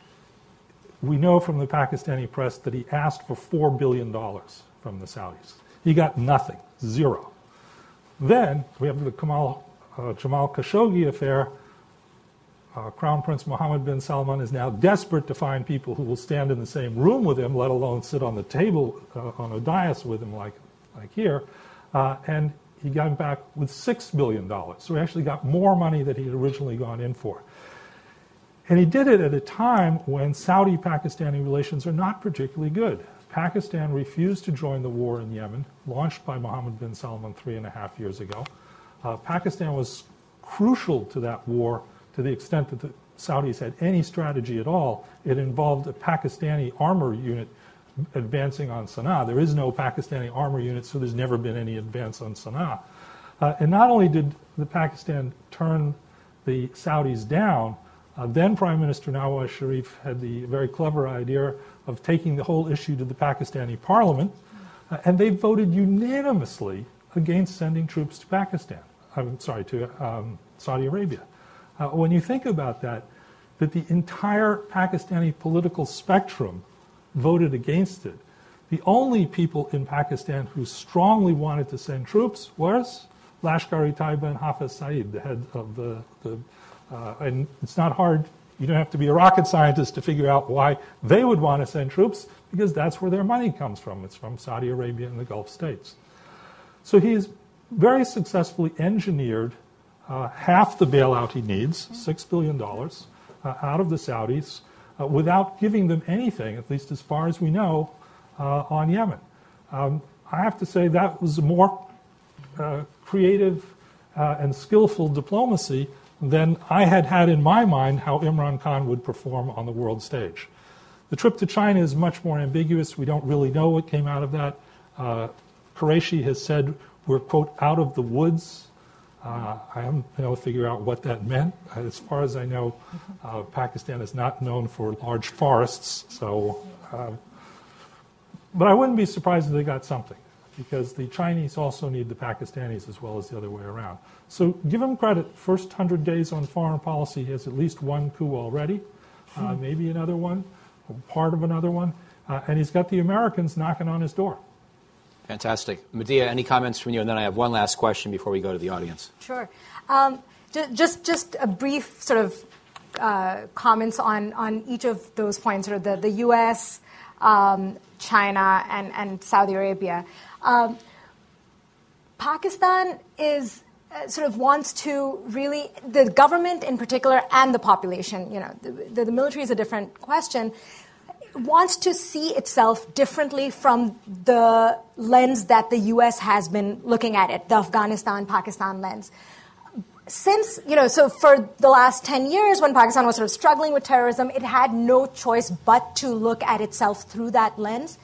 we know from the Pakistani press that he asked for four billion dollars from the Saudis. He got nothing, zero. Then we have the Kamal, uh, Jamal Khashoggi affair. Uh, Crown Prince Mohammed bin Salman is now desperate to find people who will stand in the same room with him, let alone sit on the table uh, on a dais with him like, like here. Uh, and he got back with six billion dollars. So he actually got more money than he had originally gone in for. And he did it at a time when Saudi-Pakistani relations are not particularly good. Pakistan refused to join the war in Yemen, launched by Mohammed bin Salman three and a half years ago. Uh, Pakistan was crucial to that war to the extent that the Saudis had any strategy at all. It involved a Pakistani armor unit advancing on Sana'a. There is no Pakistani armor unit, so there's never been any advance on Sana'a. Uh, and not only did the Pakistan turn the Saudis down, uh, then Prime Minister Nawaz Sharif had the very clever idea of taking the whole issue to the Pakistani parliament, uh, and they voted unanimously against sending troops to Pakistan. I'm sorry, to um, Saudi Arabia. Uh, when you think about that, that the entire Pakistani political spectrum voted against it. The only people in Pakistan who strongly wanted to send troops was Lashkar-e-Taiba and Hafiz Saeed, the head of the, the uh, and it's not hard. You don't have to be a rocket scientist to figure out why they would want to send troops, because that's where their money comes from. It's from Saudi Arabia and the Gulf states. So he's very successfully engineered uh, half the bailout he needs, six billion dollars, uh, out of the Saudis, uh, without giving them anything, at least as far as we know, uh, on Yemen. Um, I have to say that was a more uh, creative uh, and skillful diplomacy than I had had in my mind how Imran Khan would perform on the world stage. The trip to China is much more ambiguous. We don't really know what came out of that. Uh, Qureshi has said we're, quote, out of the woods. Uh, I haven't been able to figure out what that meant. As far as I know, uh, Pakistan is not known for large forests. So, uh, but I wouldn't be surprised if they got something, because the Chinese also need the Pakistanis as well as the other way around. So give him credit. First one hundred days on foreign policy, he has at least one coup already, uh, maybe another one, or part of another one, uh, and he's got the Americans knocking on his door. Fantastic. Medea, any comments from you? And then I have one last question before we go to the audience. Sure. Um, just, just a brief sort of uh, comments on, on each of those points, sort of the, the U S, um, China, and, and Saudi Arabia. Um, Pakistan is uh, sort of wants to really, the government in particular and the population, you know, the, the, the military is a different question, wants to see itself differently from the lens that the U S has been looking at it, the Afghanistan-Pakistan lens. Since, you know, so for the last ten years when Pakistan was sort of struggling with terrorism, it had no choice but to look at itself through that lens.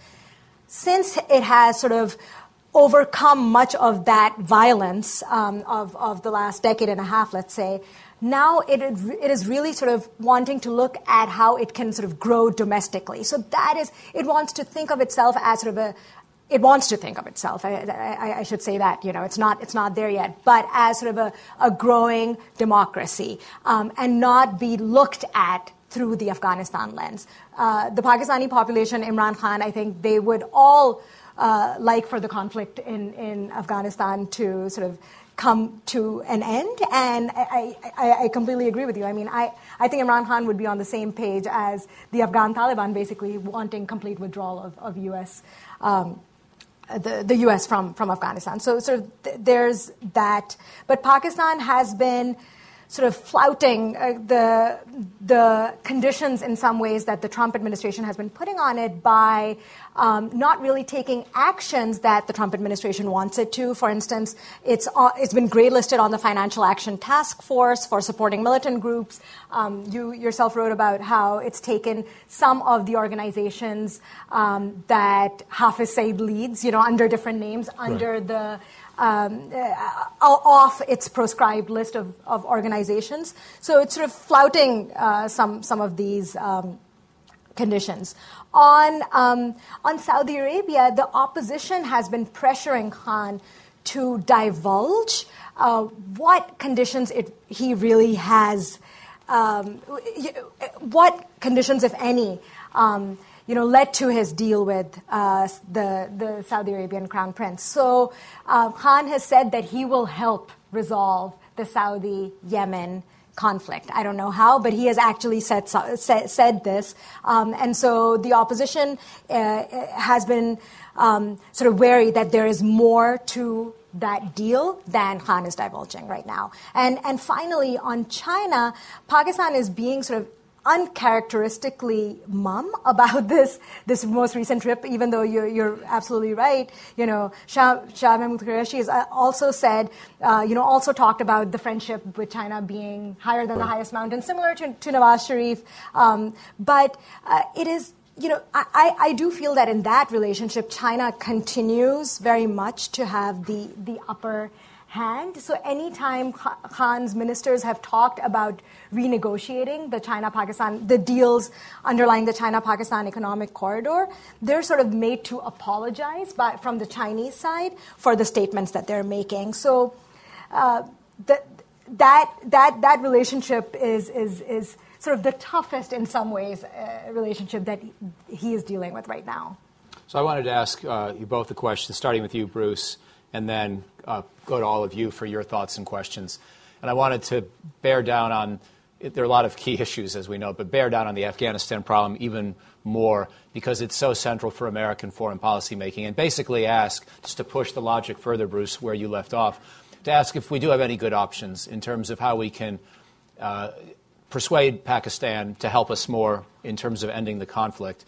Since it has sort of overcome much of that violence um, of, of the last decade and a half, let's say, now it, it is really sort of wanting to look at how it can sort of grow domestically. So that is, it wants to think of itself as sort of a, it wants to think of itself, I, I, I should say that, you know, it's not, it's not there yet, but as sort of a, a growing democracy, um, and not be looked at through the Afghanistan lens. Uh, the Pakistani population, Imran Khan, I think they would all uh, like for the conflict in, in Afghanistan to sort of come to an end, and I, I, I completely agree with you. I mean, I, I think Imran Khan would be on the same page as the Afghan Taliban, basically wanting complete withdrawal of, of U S um, the, the U S from, from Afghanistan. So sort of th- there's that. But Pakistan has been sort of flouting uh, the the conditions in some ways that the Trump administration has been putting on it by um, not really taking actions that the Trump administration wants it to. For instance, it's uh, it's been graylisted on the Financial Action Task Force for supporting militant groups. Um, you yourself wrote about how it's taken some of the organizations um, that Hafiz Saeed leads, you know, under different names, under right. the Um, uh, off its proscribed list of, of organizations. So it's sort of flouting uh, some some of these um, conditions. On um, on Saudi Arabia, the opposition has been pressuring Khan to divulge uh, what conditions it, he really has, um, what conditions, if any, um, you know, led to his deal with uh, the, the Saudi Arabian Crown Prince. So uh, Khan has said that he will help resolve the Saudi-Yemen conflict. I don't know how, but he has actually said said, said this. Um, and so the opposition uh, has been um, sort of wary that there is more to that deal than Khan is divulging right now. And, and finally, on China, Pakistan is being sort of uncharacteristically mum about this this most recent trip, even though you're, you're absolutely right. You know, Shah, Shah Mahmood Qureshi has also said, uh, you know, also talked about the friendship with China being higher than right. the highest mountain, similar to, to Nawaz Sharif. Um, but uh, it is, you know, I, I do feel that in that relationship, China continues very much to have the, the upper hand. So anytime Khan's ministers have talked about renegotiating the China-Pakistan, the deals underlying the China-Pakistan economic corridor, they're sort of made to apologize by, from the Chinese side for the statements that they're making. So uh, the, that that that relationship is is is sort of the toughest in some ways uh, relationship that he is dealing with right now. So I wanted to ask uh, you both a question, starting with you, Bruce, and then uh, go to all of you for your thoughts and questions. And I wanted to bear down on, there are a lot of key issues, as we know, but bear down on the Afghanistan problem even more because it's so central for American foreign policy making. And basically ask, just to push the logic further, Bruce, where you left off, to ask if we do have any good options in terms of how we can uh, persuade Pakistan to help us more in terms of ending the conflict.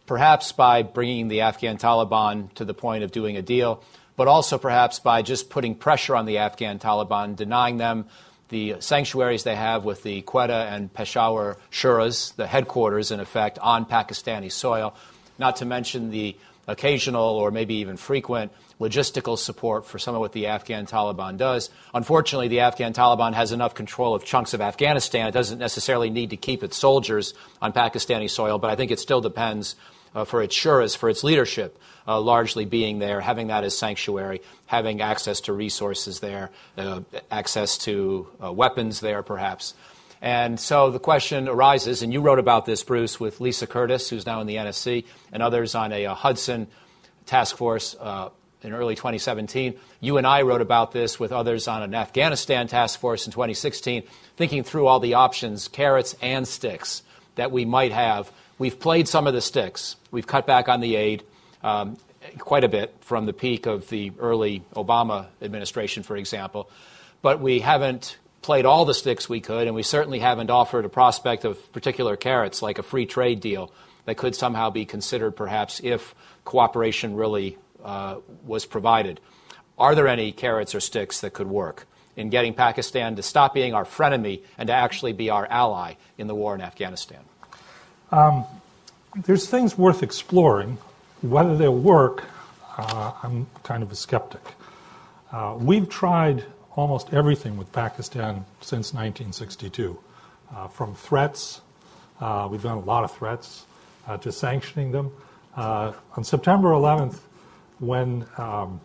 perhaps by bringing the Afghan Taliban to the point of doing a deal, but also perhaps by just putting pressure on the Afghan Taliban, denying them the sanctuaries they have with the Quetta and Peshawar Shuras, the headquarters, in effect, on Pakistani soil, not to mention the occasional or maybe even frequent logistical support for some of what the Afghan Taliban does. Unfortunately, the Afghan Taliban has enough control of chunks of Afghanistan. It doesn't necessarily need to keep its soldiers on Pakistani soil, but I think it still depends uh, for its shuras, for its leadership, uh, largely being there, having that as sanctuary, having access to resources there, uh, access to uh, weapons there, perhaps. And so the question arises, and you wrote about this, Bruce, with Lisa Curtis, who's now in the N S C, and others on a, a Hudson task force uh, in early twenty seventeen. You and I wrote about this with others on an Afghanistan task force in twenty sixteen, thinking through all the options, carrots and sticks, that we might have. We've played some of the sticks. We've cut back on the aid um, quite a bit from the peak of the early Obama administration, for example. But we haven't played all the sticks we could, and we certainly haven't offered a prospect of particular carrots, like a free trade deal that could somehow be considered, perhaps, if cooperation really uh, was provided. Are there any carrots or sticks that could work in getting Pakistan to stop being our frenemy and to actually be our ally in the war in Afghanistan? Um, there's things worth exploring. Whether they'll work, uh, I'm kind of a skeptic. Uh, we've tried almost everything with Pakistan since nineteen sixty-two, uh, from threats, uh, we've done a lot of threats, uh, to sanctioning them. Uh, on September eleventh, when um,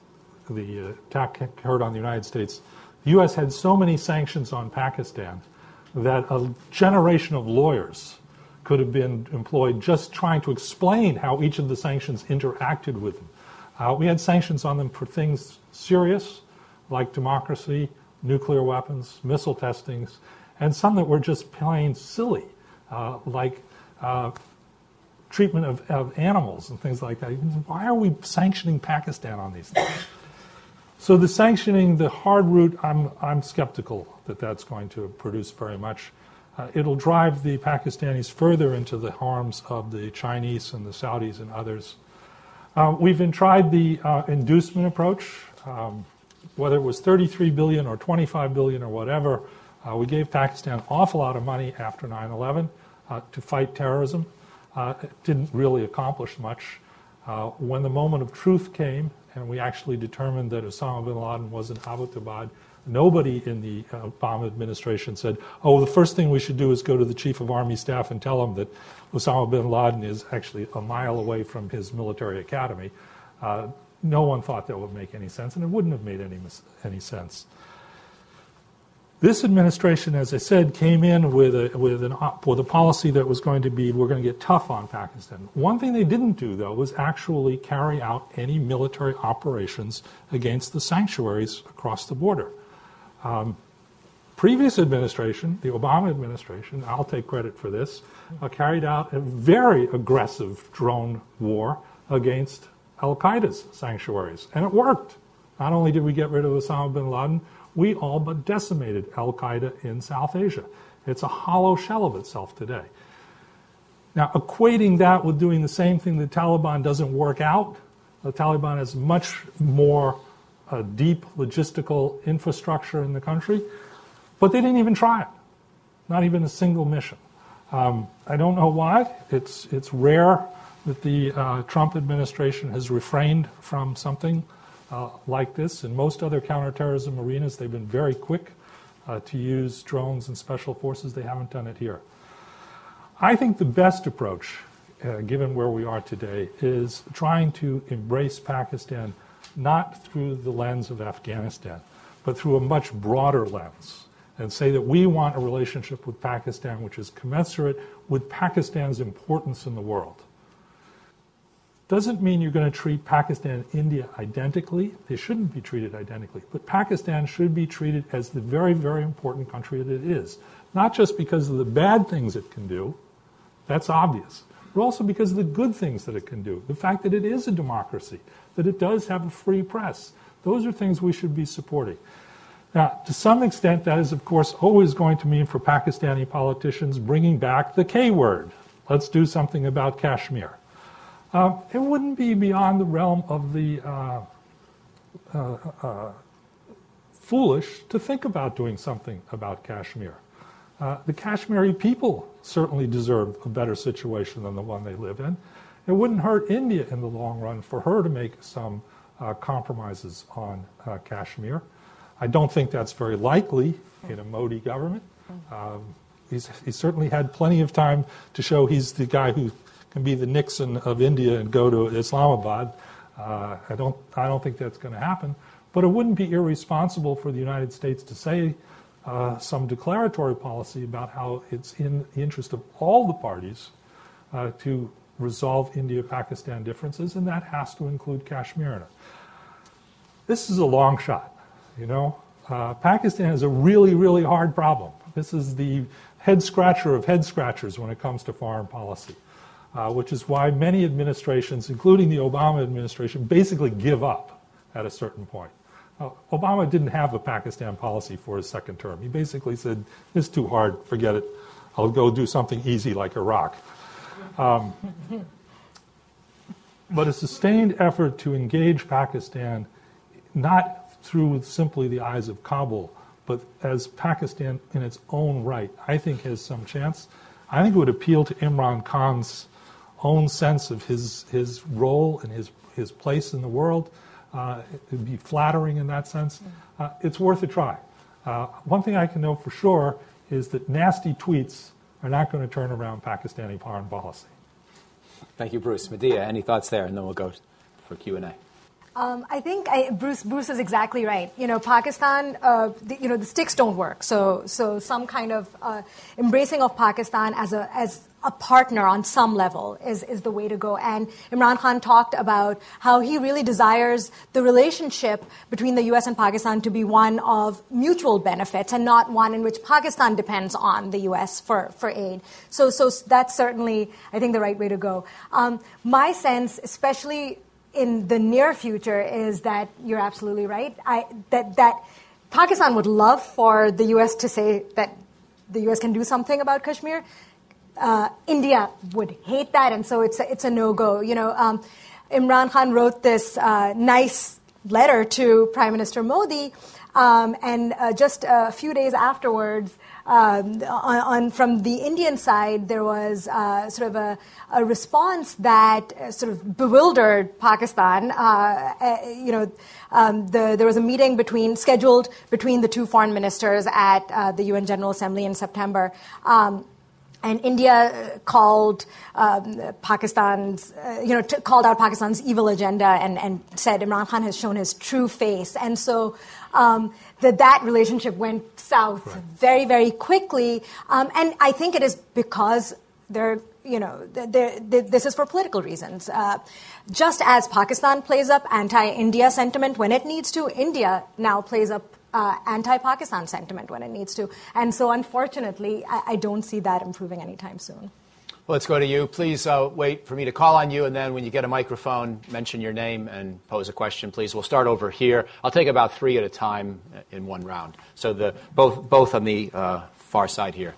the attack occurred on the United States, the U S had so many sanctions on Pakistan that a generation of lawyers could have been employed just trying to explain how each of the sanctions interacted with them. Uh, we had sanctions on them for things serious, like democracy, nuclear weapons, missile testings, and some that were just plain silly, uh, like uh, treatment of, of animals and things like that. Why are we sanctioning Pakistan on these things? So the sanctioning, the hard route, I'm, I'm skeptical that that's going to produce very much. Uh, it'll drive the Pakistanis further into the harms of the Chinese and the Saudis and others. Uh, we've been tried the uh, inducement approach. Um, whether it was thirty-three billion dollars or twenty-five billion dollars or whatever, uh, we gave Pakistan an awful lot of money after nine eleven uh, to fight terrorism. Uh, it didn't really accomplish much. Uh, when the moment of truth came and we actually determined that Osama bin Laden was in Abbottabad, nobody in the uh, Obama administration said, oh, the first thing we should do is go to the chief of army staff and tell him that Osama bin Laden is actually a mile away from his military academy. Uh, no one thought that would make any sense, and it wouldn't have made any, any sense. This administration, as I said, came in with a, with, an, with a policy that was going to be, we're going to get tough on Pakistan. One thing they didn't do, though, was actually carry out any military operations against the sanctuaries across the border. Um, previous administration, the Obama administration, I'll take credit for this, uh, carried out a very aggressive drone war against al-Qaeda's sanctuaries, and it worked. Not only did we get rid of Osama bin Laden, we all but decimated al-Qaeda in South Asia. It's a hollow shell of itself today. Now, equating that with doing the same thing the Taliban doesn't work out. The Taliban has much more uh, deep logistical infrastructure in the country, but they didn't even try it. Not even a single mission. Um, I don't know why. It's, it's rare that the uh, Trump administration has refrained from something Uh, like this. In most other counterterrorism arenas, they've been very quick uh, to use drones and special forces. They haven't done it here. I think the best approach, uh, given where we are today, is trying to embrace Pakistan not through the lens of Afghanistan, but through a much broader lens, and say that we want a relationship with Pakistan which is commensurate with Pakistan's importance in the world. Doesn't mean you're going to treat Pakistan and India identically. They shouldn't be treated identically. But Pakistan should be treated as the very, very important country that it is. Not just because of the bad things it can do, that's obvious, but also because of the good things that it can do. The fact that it is a democracy, that it does have a free press. Those are things we should be supporting. Now, to some extent, that is, of course, always going to mean for Pakistani politicians bringing back the K word. Let's do something about Kashmir. Uh, it wouldn't be beyond the realm of the uh, uh, uh, foolish to think about doing something about Kashmir. Uh, the Kashmiri people certainly deserve a better situation than the one they live in. It wouldn't hurt India in the long run for her to make some uh, compromises on uh, Kashmir. I don't think that's very likely in a Modi government. Um, he's, he's certainly had plenty of time to show he's the guy who can be the Nixon of India and go to Islamabad. Uh, I don't, I don't think that's going to happen. But it wouldn't be irresponsible for the United States to say uh, some declaratory policy about how it's in the interest of all the parties uh, to resolve India-Pakistan differences, and that has to include Kashmir. This is a long shot, you know. Uh, Pakistan is a really, really hard problem. This is the head-scratcher of head-scratchers when it comes to foreign policy, uh, which is why many administrations, including the Obama administration, basically give up at a certain point. Uh, Obama didn't have a Pakistan policy for his second term. He basically said, "This is too hard, forget it. I'll go do something easy like Iraq." Um, but a sustained effort to engage Pakistan, not through simply the eyes of Kabul, but as Pakistan in its own right, I think has some chance. I think it would appeal to Imran Khan's own sense of his, his role and his, his place in the world. Uh, it would be flattering in that sense. Uh, it's worth a try. Uh, one thing I can know for sure is that nasty tweets are not going to turn around Pakistani foreign policy. Thank you, Bruce. Medea, any thoughts there? And then we'll go for Q and A. Um, I think I, Bruce Bruce is exactly right. You know, Pakistan, uh, the, you know, the sticks don't work. So so some kind of uh, embracing of Pakistan as a as a partner on some level is, is the way to go. And Imran Khan talked about how he really desires the relationship between the U S and Pakistan to be one of mutual benefits and not one in which Pakistan depends on the U S for, for aid. So so that's certainly, I think, the right way to go. Um, my sense, especially in the near future, is that you're absolutely right. I, that that Pakistan would love for the U S to say that the U S can do something about Kashmir. Uh, India would hate that, and so it's a, it's a no-go. You know, um, Imran Khan wrote this uh, nice letter to Prime Minister Modi, um, and uh, just a few days afterwards, um, on, on from the Indian side, there was uh, sort of a, a response that uh, sort of bewildered Pakistan. Uh, uh, you know, um, the, there was a meeting between scheduled between the two foreign ministers at uh, the U N General Assembly in September. Um, And India called um, Pakistan's, uh, you know, t- called out Pakistan's evil agenda and, and said Imran Khan has shown his true face. And so um, that that relationship went south right. very, very quickly. Um, and I think it is because they're, you know, they're, they're, this is for political reasons. Uh, just as Pakistan plays up anti-India sentiment when it needs to, India now plays up Uh, anti-Pakistan sentiment when it needs to. And so, unfortunately, I, I don't see that improving anytime soon. Well, let's go to you. Please uh, wait for me to call on you, and then when you get a microphone, mention your name and pose a question, please. We'll start over here. I'll take about three at a time in one round. So the both both on the uh, far side here.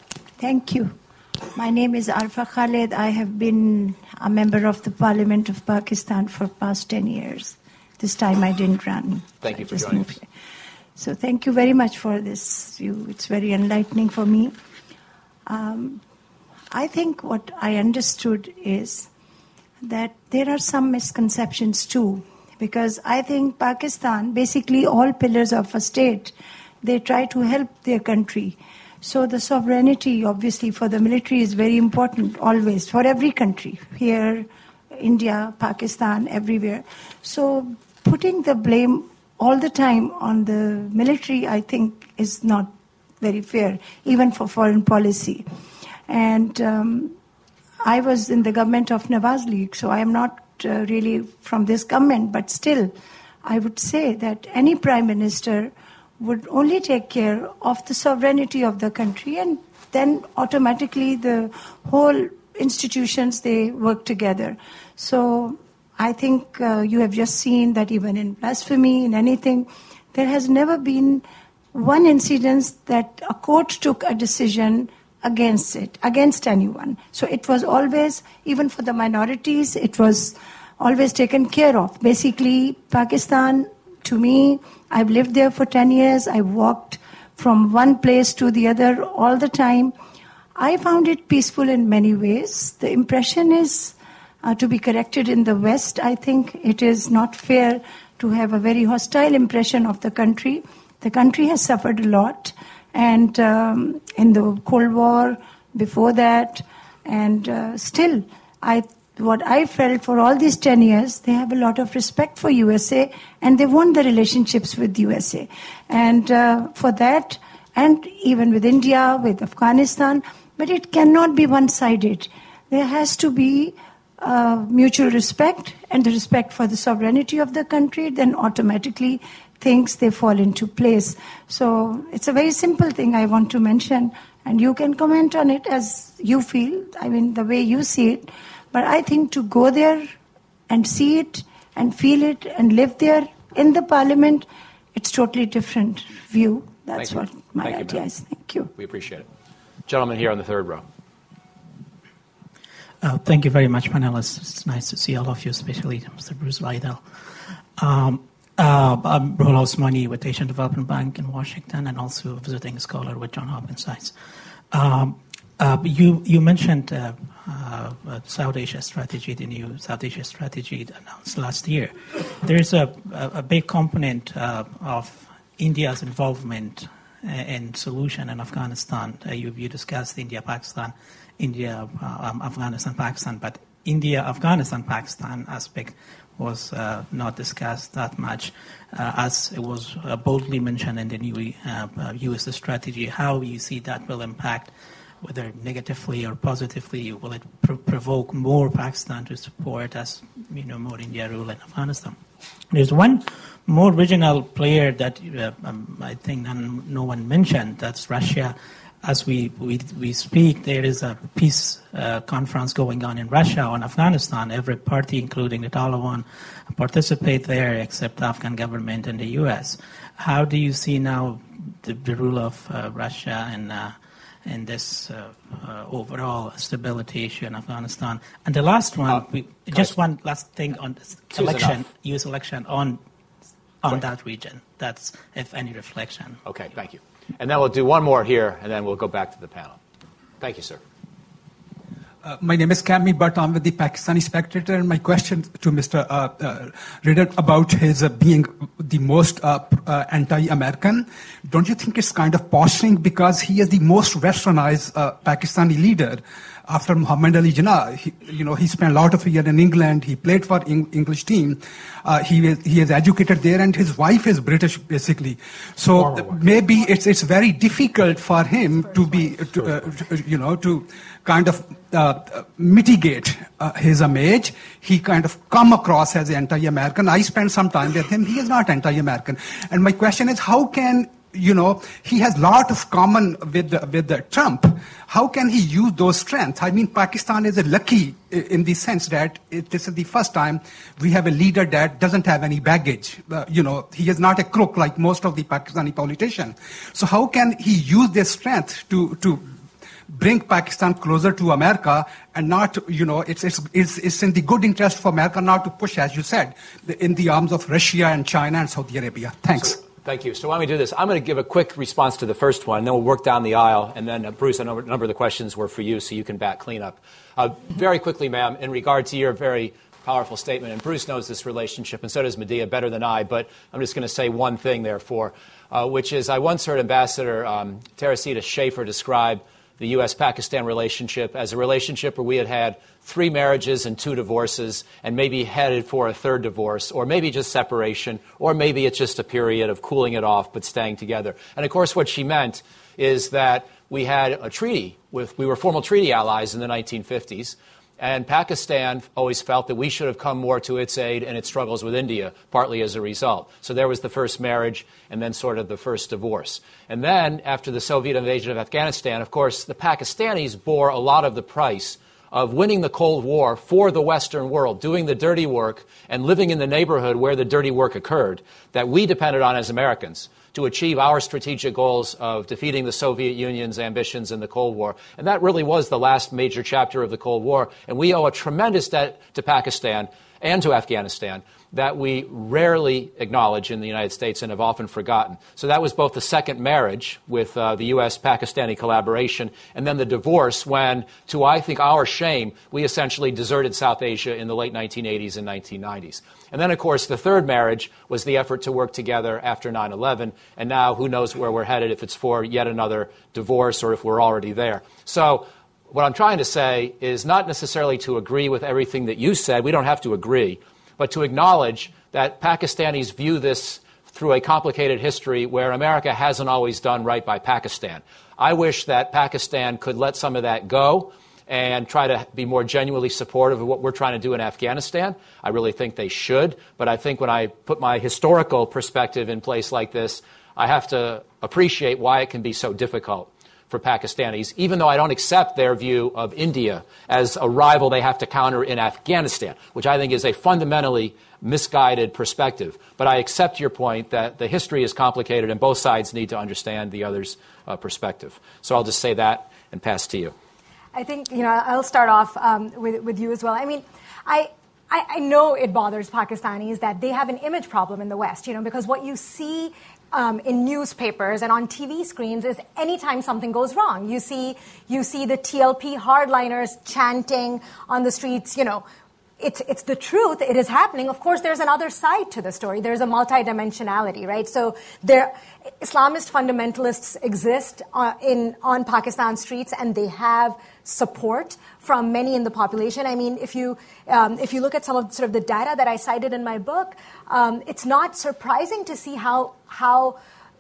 Thank you. My name is Arfa Khaled. I have been a member of the Parliament of Pakistan for the past ten years. This time I didn't run. Thank you for joining us. So thank you very much for this. You, it's very enlightening for me. Um, I think what I understood is that there are some misconceptions too, because I think Pakistan, basically all pillars of a state, they try to help their country. So the sovereignty, obviously, for the military is very important always, for every country, here, India, Pakistan, everywhere. So putting the blame all the time on the military, I think, is not very fair, even for foreign policy. And um, I was in the government of Nawaz League, so I am not uh, really from this government, but still, I would say that any prime minister would only take care of the sovereignty of the country, and then automatically the whole institutions, they work together. So I think uh, you have just seen that even in blasphemy, in anything, there has never been one incident that a court took a decision against it, against anyone. So it was always, even for the minorities, it was always taken care of. Basically, Pakistan, to me, I've lived there for ten years. I walked from one place to the other all the time. I found it peaceful in many ways. The impression is uh, to be corrected in the West. I think it is not fair to have a very hostile impression of the country. The country has suffered a lot, and um, in the Cold War, before that, and uh, still, I what I felt for all these ten years, they have a lot of respect for U S A, and they want the relationships with U S A. And uh, for that, and even with India, with Afghanistan, but it cannot be one-sided. There has to be uh, mutual respect and the respect for the sovereignty of the country, then automatically things, they fall into place. So it's a very simple thing I want to mention, and you can comment on it as you feel, I mean, the way you see it. But I think to go there and see it and feel it and live there in the parliament, it's totally different view. That's what my Thank idea you, is. Thank you. We appreciate it. Gentleman here on the third row. Uh, thank you very much, panelists. It's nice to see all of you, especially Mister Bruce Lidell. Um, uh, I'm Rohul Osmani with Asian Development Bank in Washington, and also a visiting scholar with Johns Hopkins Science. Um, uh, you, you mentioned uh, uh, South Asia strategy, the new South Asia strategy announced last year. There's a, a, a big component uh, of India's involvement in solution in Afghanistan. Uh, you, you discussed India, Pakistan, India, uh, um, Afghanistan, Pakistan, but India, Afghanistan, Pakistan aspect was uh, not discussed that much, uh, as it was uh, boldly mentioned in the new uh, uh, U S strategy. How you see that will impact, whether negatively or positively, will it pr- provoke more Pakistan to support as, you know, more India rule in Afghanistan? There's one more regional player that uh, um, I think none, no one mentioned. That's Russia. As we, we, we speak, there is a peace uh, conference going on in Russia on Afghanistan. Every party, including the Taliban, participate there except the Afghan government and the U S. How do you see now the, the rule of uh, Russia and uh, in this uh, uh, overall stability issue in Afghanistan? And the last one, uh, we, just one last thing on this election, U S election on on right. that region. That's, if any, reflection. Okay, thank you. And then we'll do one more here, and then we'll go back to the panel. Thank you, sir. Uh, my name is Cammy Butt. I'm with the Pakistani Spectator, and my question to Mister Uh, uh, Riddle about his uh, being the most uh, uh, anti-American. Don't you think it's kind of posturing, because he is the most westernized uh, Pakistani leader after Muhammad Ali Jinnah? He, you know, he spent a lot of a year in England. He played for Eng- English team. Uh, he is, he is educated there, and his wife is British, basically. So uh, maybe it's it's very difficult for him to be, to, uh, you know, to kind of uh, mitigate uh, his image. He kind of come across as anti-American. I spent some time with him. He is not anti-American. And my question is, how can, you know, he has a lot of common with the, with the Trump. How can he use those strengths? I mean, Pakistan is a lucky in the sense that it, this is the first time we have a leader that doesn't have any baggage. Uh, you know, he is not a crook like most of the Pakistani politicians. So how can he use their strength to, to bring Pakistan closer to America, and not, you know, it's, it's, it's, it's in the good interest for America not to push, as you said, in the arms of Russia and China and Saudi Arabia. Thanks. So, thank you. So why don't we do this? I'm going to give a quick response to the first one, and then we'll work down the aisle. And then, uh, Bruce, a number, a number of the questions were for you, so you can back clean up. Uh, very quickly, ma'am, in regard to your very powerful statement, and Bruce knows this relationship, and so does Medea better than I, but I'm just going to say one thing, therefore, uh, which is I once heard Ambassador um, Teresita Schaefer describe the U S Pakistan relationship as a relationship where we had had three marriages and two divorces and maybe headed for a third divorce, or maybe just separation, or maybe it's just a period of cooling it off but staying together. And, of course, what she meant is that we had a treaty with, we were formal treaty allies in the nineteen fifties, and Pakistan always felt that we should have come more to its aid in its struggles with India, partly as a result. So there was the first marriage and then sort of the first divorce. And then, after the Soviet invasion of Afghanistan, of course, the Pakistanis bore a lot of the price of winning the Cold War for the Western world, doing the dirty work and living in the neighborhood where the dirty work occurred, that we depended on as Americans to achieve our strategic goals of defeating the Soviet Union's ambitions in the Cold War. And that really was the last major chapter of the Cold War. And we owe a tremendous debt to Pakistan and to Afghanistan that we rarely acknowledge in the United States and have often forgotten. So that was both the second marriage with uh, the U S Pakistani collaboration and then the divorce when, to I think our shame, we essentially deserted South Asia in the late nineteen eighties and nineteen nineties. And then, of course, the third marriage was the effort to work together after nine eleven. And now who knows where we're headed, if it's for yet another divorce or if we're already there. So what I'm trying to say is not necessarily to agree with everything that you said. We don't have to agree. But to acknowledge that Pakistanis view this through a complicated history where America hasn't always done right by Pakistan. I wish that Pakistan could let some of that go and try to be more genuinely supportive of what we're trying to do in Afghanistan. I really think they should. But I think when I put my historical perspective in place like this, I have to appreciate why it can be so difficult for Pakistanis, even though I don't accept their view of India as a rival they have to counter in Afghanistan, which I think is a fundamentally misguided perspective. But I accept your point that the history is complicated and both sides need to understand the other's uh, perspective. So I'll just say that and pass to you. I think, you know, I'll start off um, with, with you as well. I mean, I... I know it bothers Pakistanis that they have an image problem in the West, you know, because what you see um, in newspapers and on T V screens is anytime something goes wrong. You see, you see the T L P hardliners chanting on the streets, you know, it's it's the truth. It is happening. Of course, there's another side to the story. There's a multidimensionality, right? So there, Islamist fundamentalists exist uh, in on Pakistan streets, and they have support from many in the population. I mean, if you um, if you look at some of sort of the data that I cited in my book, um, it's not surprising to see how how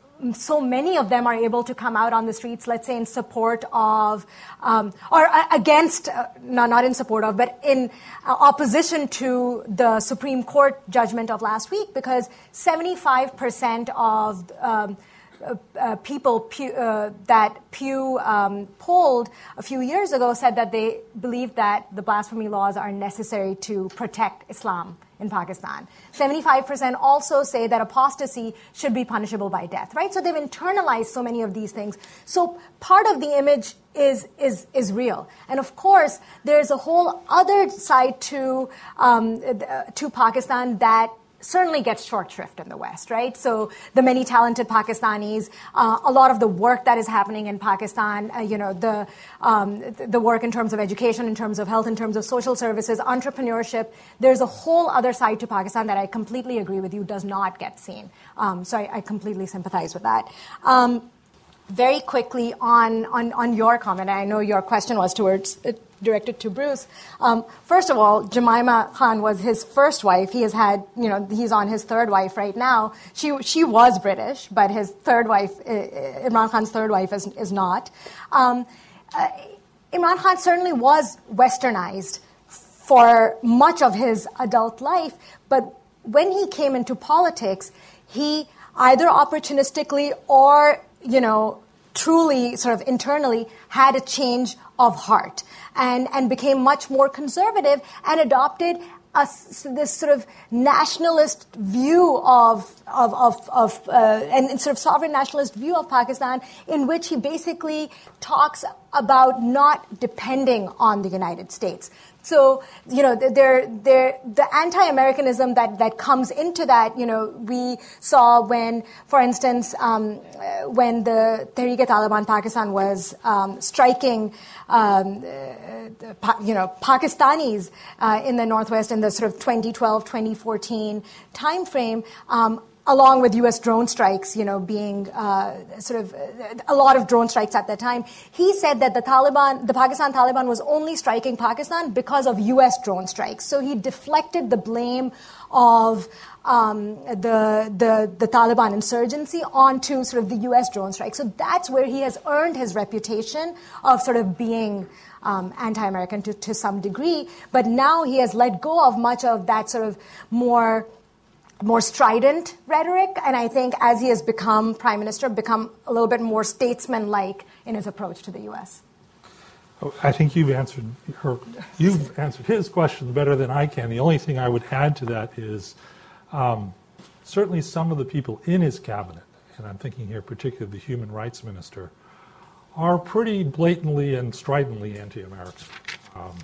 so many of them are able to come out on the streets, let's say in support of, um, or uh, against, uh, no, not in support of, but in uh, opposition to the Supreme Court judgment of last week, because seventy-five percent of um, Uh, uh, people Pew, uh, that Pew um, polled a few years ago said that they believe that the blasphemy laws are necessary to protect Islam in Pakistan. seventy-five percent also say that apostasy should be punishable by death, right? So they've internalized so many of these things. So part of the image is is is real. And of course, there's a whole other side to um, to Pakistan that certainly gets short shrift in the West, right? So the many talented Pakistanis, uh, a lot of the work that is happening in Pakistan, uh, you know, the um, the work in terms of education, in terms of health, in terms of social services, entrepreneurship. There's a whole other side to Pakistan that I completely agree with you does not get seen. Um, so I, I completely sympathize with that. Um, very quickly on, on, on your comment, I know your question was towards uh, directed to Bruce. Um, first of all, Jemima Khan was his first wife. He has had, you know, he's on his third wife right now. She she was British, but his third wife, uh, Imran Khan's third wife, is is not. Um, uh, Imran Khan certainly was westernized for much of his adult life, but when he came into politics, he either opportunistically or, you know, truly sort of internally had a change of heart and, and became much more conservative and adopted a, this sort of nationalist view of, of, of, of uh, and, and sort of sovereign nationalist view of Pakistan, in which he basically talks about not depending on the United States. So, you know, there, there, the anti-Americanism that, that comes into that, you know, we saw when, for instance, um, when the Tehreek-e-Taliban Pakistan was um, striking, um, uh, you know, Pakistanis uh, in the Northwest in the sort of twenty twelve, twenty fourteen timeframe, um, along with U S drone strikes, you know, being uh, sort of uh, a lot of drone strikes at that time. He said that the Taliban, the Pakistan Taliban was only striking Pakistan because of U S drone strikes. So he deflected the blame of um, the, the, the Taliban insurgency onto sort of the U S drone strikes. So that's where he has earned his reputation of sort of being um, anti-American to, to some degree. But now he has let go of much of that sort of more more strident rhetoric, and I think as he has become prime minister, become a little bit more statesman-like in his approach to the U S. I think you've answered her, you've answered his question better than I can. The only thing I would add to that is um, certainly some of the people in his cabinet, and I'm thinking here particularly the human rights minister, are pretty blatantly and stridently anti-American. Um,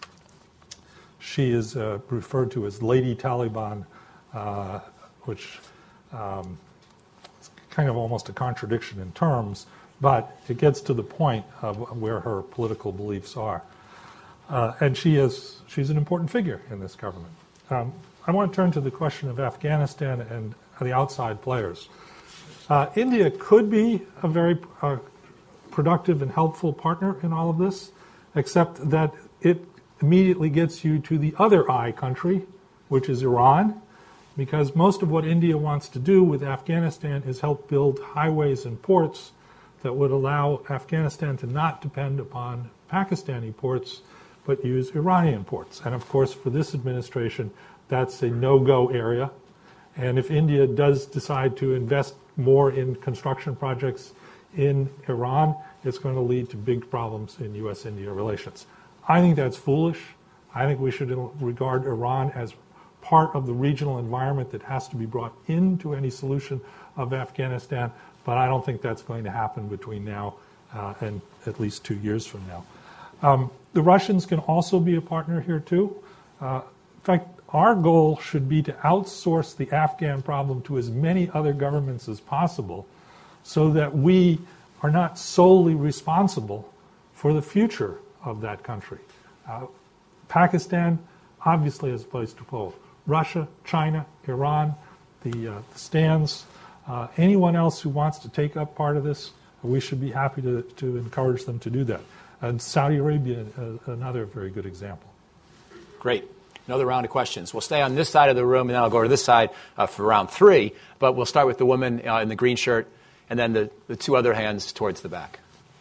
she is uh, referred to as Lady Taliban, uh, which um, is kind of almost a contradiction in terms, but it gets to the point of where her political beliefs are. Uh, and she is, she's an important figure in this government. Um, I want to turn to the question of Afghanistan and the outside players. Uh, India could be a very uh, productive and helpful partner in all of this, except that it immediately gets you to the other I country, which is Iran, because most of what India wants to do with Afghanistan is help build highways and ports that would allow Afghanistan to not depend upon Pakistani ports, but use Iranian ports. And of course, for this administration, that's a no-go area. And if India does decide to invest more in construction projects in Iran, it's going to lead to big problems in U S India relations. I think that's foolish. I think we should regard Iran as part of the regional environment that has to be brought into any solution of Afghanistan, but I don't think that's going to happen between now uh, and at least two years from now. Um, the Russians can also be a partner here too. Uh, in fact, our goal should be to outsource the Afghan problem to as many other governments as possible so that we are not solely responsible for the future of that country. Uh, Pakistan obviously has a place to play. Russia, China, Iran, the, uh, the stands, uh, anyone else who wants to take up part of this, we should be happy to, to encourage them to do that. And Saudi Arabia, uh, another very good example. Great. Another round of questions. We'll stay on this side of the room, and then I'll go to this side uh, for round three. But we'll start with the woman uh, in the green shirt, and then the, the two other hands towards the back.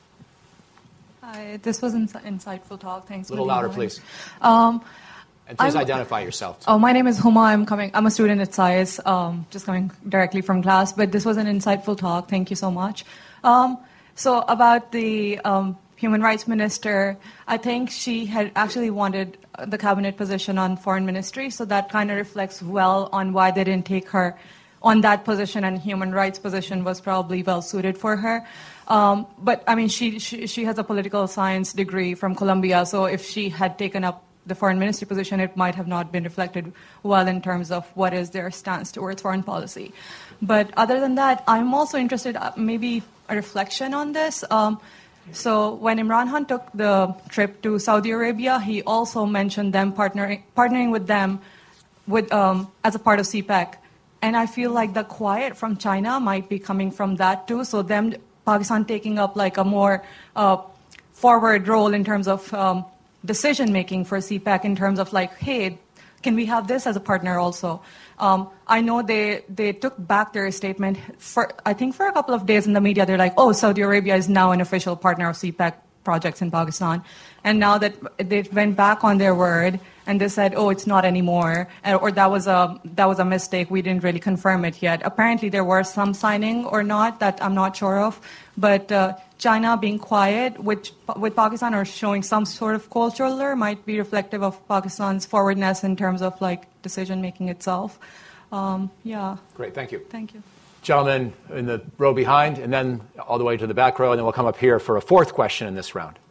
Hi, this was an insightful talk. Thanks. A little louder, please. Um, and please I'm, identify yourself. Too. Oh, my name is Huma. I'm coming. I'm a student at S I S, um, just coming directly from class. But this was an insightful talk. Thank you so much. Um, so about the um, human rights minister, I think she had actually wanted the cabinet position on foreign ministry. So that kind of reflects well on why they didn't take her on that position, and human rights position was probably well suited for her. Um, but I mean, she, she she has a political science degree from Columbia, so if she had taken up the foreign ministry position, it might have not been reflected well in terms of what is their stance towards foreign policy. But other than that, I'm also interested, uh, maybe a reflection on this. Um, so when Imran Khan took the trip to Saudi Arabia, he also mentioned them partnering partnering with them with um, as a part of CPEC. And I feel like the quiet from China might be coming from that too. So them, Pakistan taking up like a more uh, forward role in terms of um, decision making for CPEC in terms of like, hey, can we have this as a partner also? Um, I know they, they took back their statement for, I think for a couple of days in the media, they're like, oh, Saudi Arabia is now an official partner of CPEC projects in Pakistan. And now that they went back on their word and they said, oh, it's not anymore, or that was a that was a mistake, we didn't really confirm it yet. Apparently there was some signing or not that I'm not sure of. But uh, China being quiet with, with Pakistan or showing some sort of cold shoulder might be reflective of Pakistan's forwardness in terms of like decision-making itself. Um, yeah. Great, thank you. Thank you. Gentleman in the row behind, and then all the way to the back row, and then we'll come up here for a fourth question in this round.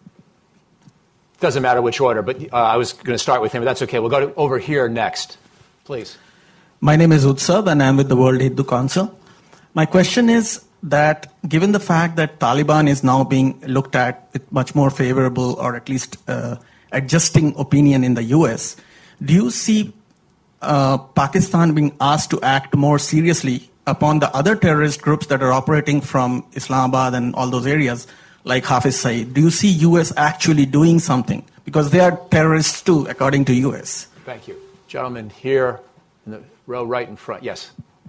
Doesn't matter which order, but uh, I was going to start with him, but that's okay. We'll go to, over here next. Please. My name is Utsav, and I'm with the World Hindu Council. My question is that given the fact that Taliban is now being looked at with much more favorable or at least uh, adjusting opinion in the U S, do you see uh, Pakistan being asked to act more seriously upon the other terrorist groups that are operating from Islamabad and all those areas, like Hafiz Saeed? Do you see U S actually doing something? Because they are terrorists too, according to U S. Thank you. Gentleman here in the row right in front. Yes.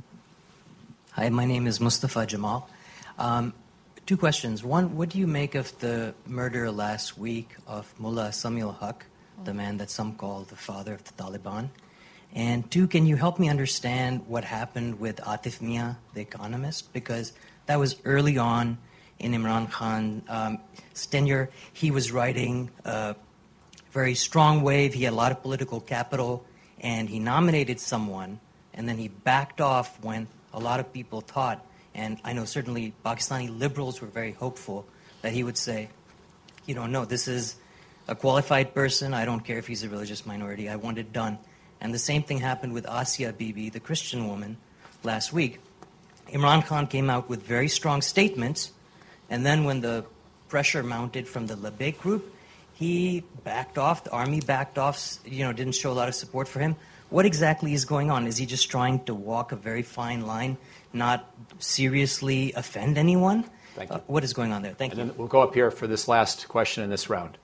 Hi, my name is Mustafa Jamal. Um, two questions. One, what do you make of the murder last week of Mullah Samiul Haq, the man that some call the father of the Taliban? And two, can you help me understand what happened with Atif Mia, the economist? Because that was early on in Imran Khan's um, tenure. He was riding a very strong wave. He had a lot of political capital, and he nominated someone, and then he backed off when a lot of people thought, and I know certainly Pakistani liberals were very hopeful that he would say, you know, no, this is a qualified person. I don't care if he's a religious minority. I want it done. And the same thing happened with Asia Bibi, the Christian woman, last week. Imran Khan came out with very strong statements, and then when the pressure mounted from the Labbaik group, he backed off, the army backed off, you know, didn't show a lot of support for him. What exactly is going on? Is he just trying to walk a very fine line, not seriously offend anyone? Thank you. Uh, what is going on there? Thank and you. Then we'll go up here for this last question in this round.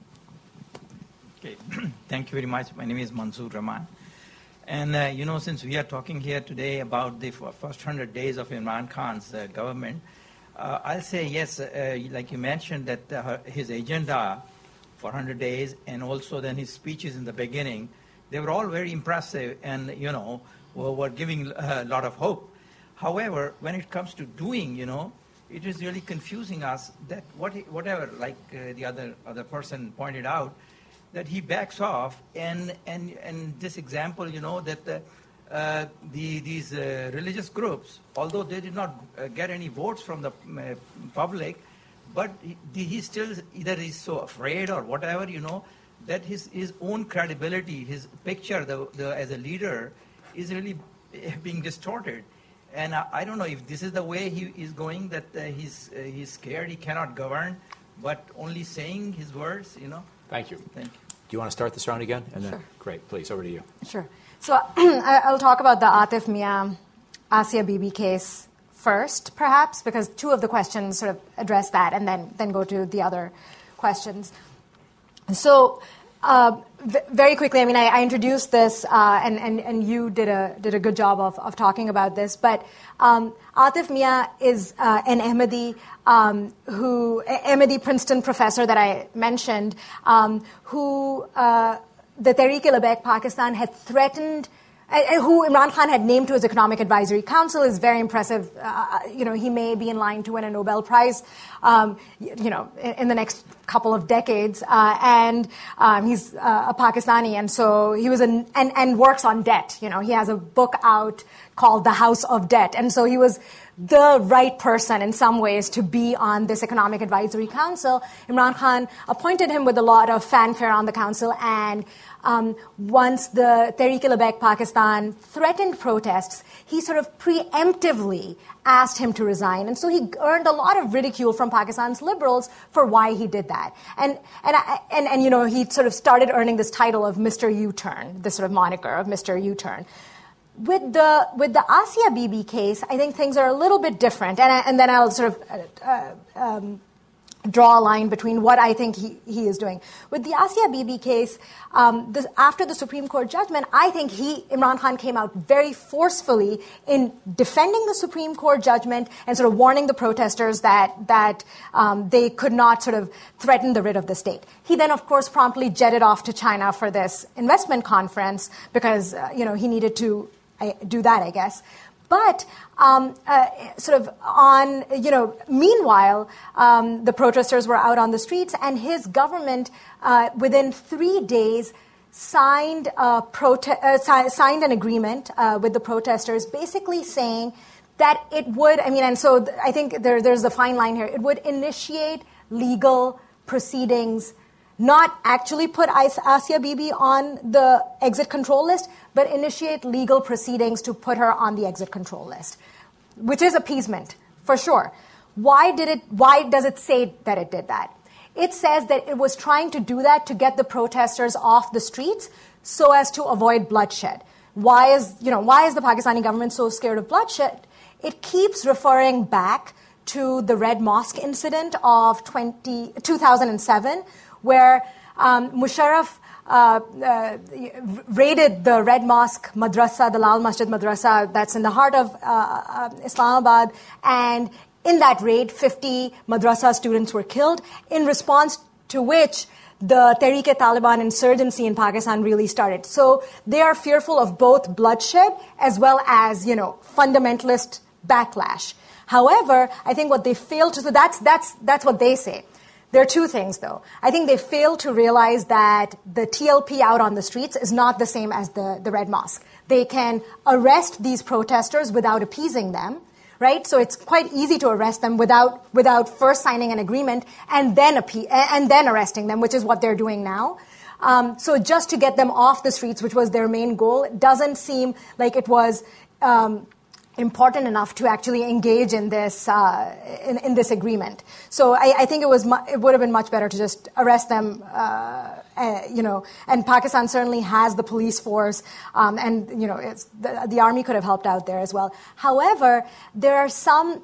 Okay. Thank you very much. My name is Mansoor Rahman. And, uh, you know, since we are talking here today about the f- first one hundred days of Imran Khan's uh, government, uh, I'll say yes, uh, like you mentioned, that uh, his agenda for one hundred days and also then his speeches in the beginning, they were all very impressive and, you know, were, were giving a lot of hope. However, when it comes to doing, you know, it is really confusing us that what he, whatever, like uh, the other other person pointed out, that he backs off, and and and this example, you know, that the, uh, the these uh, religious groups, although they did not uh, get any votes from the uh, public, but he, he still either is so afraid or whatever, you know, that his his own credibility, his picture the, the, as a leader, is really being distorted. And I, I don't know if this is the way he is going, that uh, he's uh, he's scared, he cannot govern, but only saying his words, you know. Thank you. Thank you. Do you want to start this round again? And then, Sure. Great. Please, over to you. Sure. So I'll talk about the Atif Mia, Asia Bibi case first, perhaps, because two of the questions sort of address that, and then, then go to the other questions. So uh, v- very quickly, I mean, I, I introduced this, uh, and, and, and you did a did a good job of, of talking about this, but um, Atif Mia is uh, an Ahmadi Um, who, Ahmadi Princeton professor that I mentioned, um, who uh, the Tehreek-e-Labbaik Pakistan had threatened, uh, who Imran Khan had named to his Economic Advisory Council, is very impressive. Uh, you know, he may be in line to win a Nobel Prize, um, you know, in, in the next couple of decades. Uh, and um, he's uh, a Pakistani, and so he was an, and, and works on debt. You know, he has a book out called The House of Debt. And so he was the right person in some ways to be on this Economic Advisory Council. Imran Khan appointed him with a lot of fanfare on the council, and um, once the Tehreek-e-Labbaik Pakistan threatened protests, he sort of preemptively asked him to resign. And so he earned a lot of ridicule from Pakistan's liberals for why he did that. And, and, and, and you know, he sort of started earning this title of Mister U-Turn, this sort of moniker of Mister U-Turn. With the with the Asia Bibi case, I think things are a little bit different, and I, and then I'll sort of uh, um, draw a line between what I think he, he is doing. With the Asia Bibi case, um, the, after the Supreme Court judgment, I think he Imran Khan came out very forcefully in defending the Supreme Court judgment and sort of warning the protesters that that um, they could not sort of threaten the writ of the state. He then, of course, promptly jetted off to China for this investment conference because uh, you know he needed to. I do that, I guess. But um, uh, sort of on, you know, meanwhile, um, the protesters were out on the streets, and his government, uh, within three days, signed a prote- uh, si- signed an agreement uh, with the protesters, basically saying that it would. I mean, and so th- I think there, there's a fine line here. It would initiate legal proceedings. Not actually put Asia Bibi on the exit control list, but initiate legal proceedings to put her on the exit control list, which is appeasement, for sure. Why did it? Why does it say that it did that? It says that it was trying to do that to get the protesters off the streets so as to avoid bloodshed. Why is, you know, why is the Pakistani government so scared of bloodshed? It keeps referring back to the Red Mosque incident of two thousand seven, where um, Musharraf uh, uh, raided the Red Mosque Madrasa, the Lal Masjid Madrasa that's in the heart of uh, uh, Islamabad, and in that raid, fifty madrasa students were killed, in response to which the Tehreek-e-Taliban insurgency in Pakistan really started. So they are fearful of both bloodshed as well as, you know, fundamentalist backlash. However, I think what they fail to, so that's, that's, that's what they say. There are two things, though. I think they fail to realize that the T L P out on the streets is not the same as the, the Red Mosque. They can arrest these protesters without appeasing them, right? So it's quite easy to arrest them without, without first signing an agreement and then, appe- and then arresting them, which is what they're doing now. Um, so just to get them off the streets, which was their main goal, it doesn't seem like it was um, important enough to actually engage in this uh, in, in this agreement. So I, I think it was mu- it would have been much better to just arrest them, uh, uh, you know. And Pakistan certainly has the police force, um, and you know, it's, the, the army could have helped out there as well. However, there are some.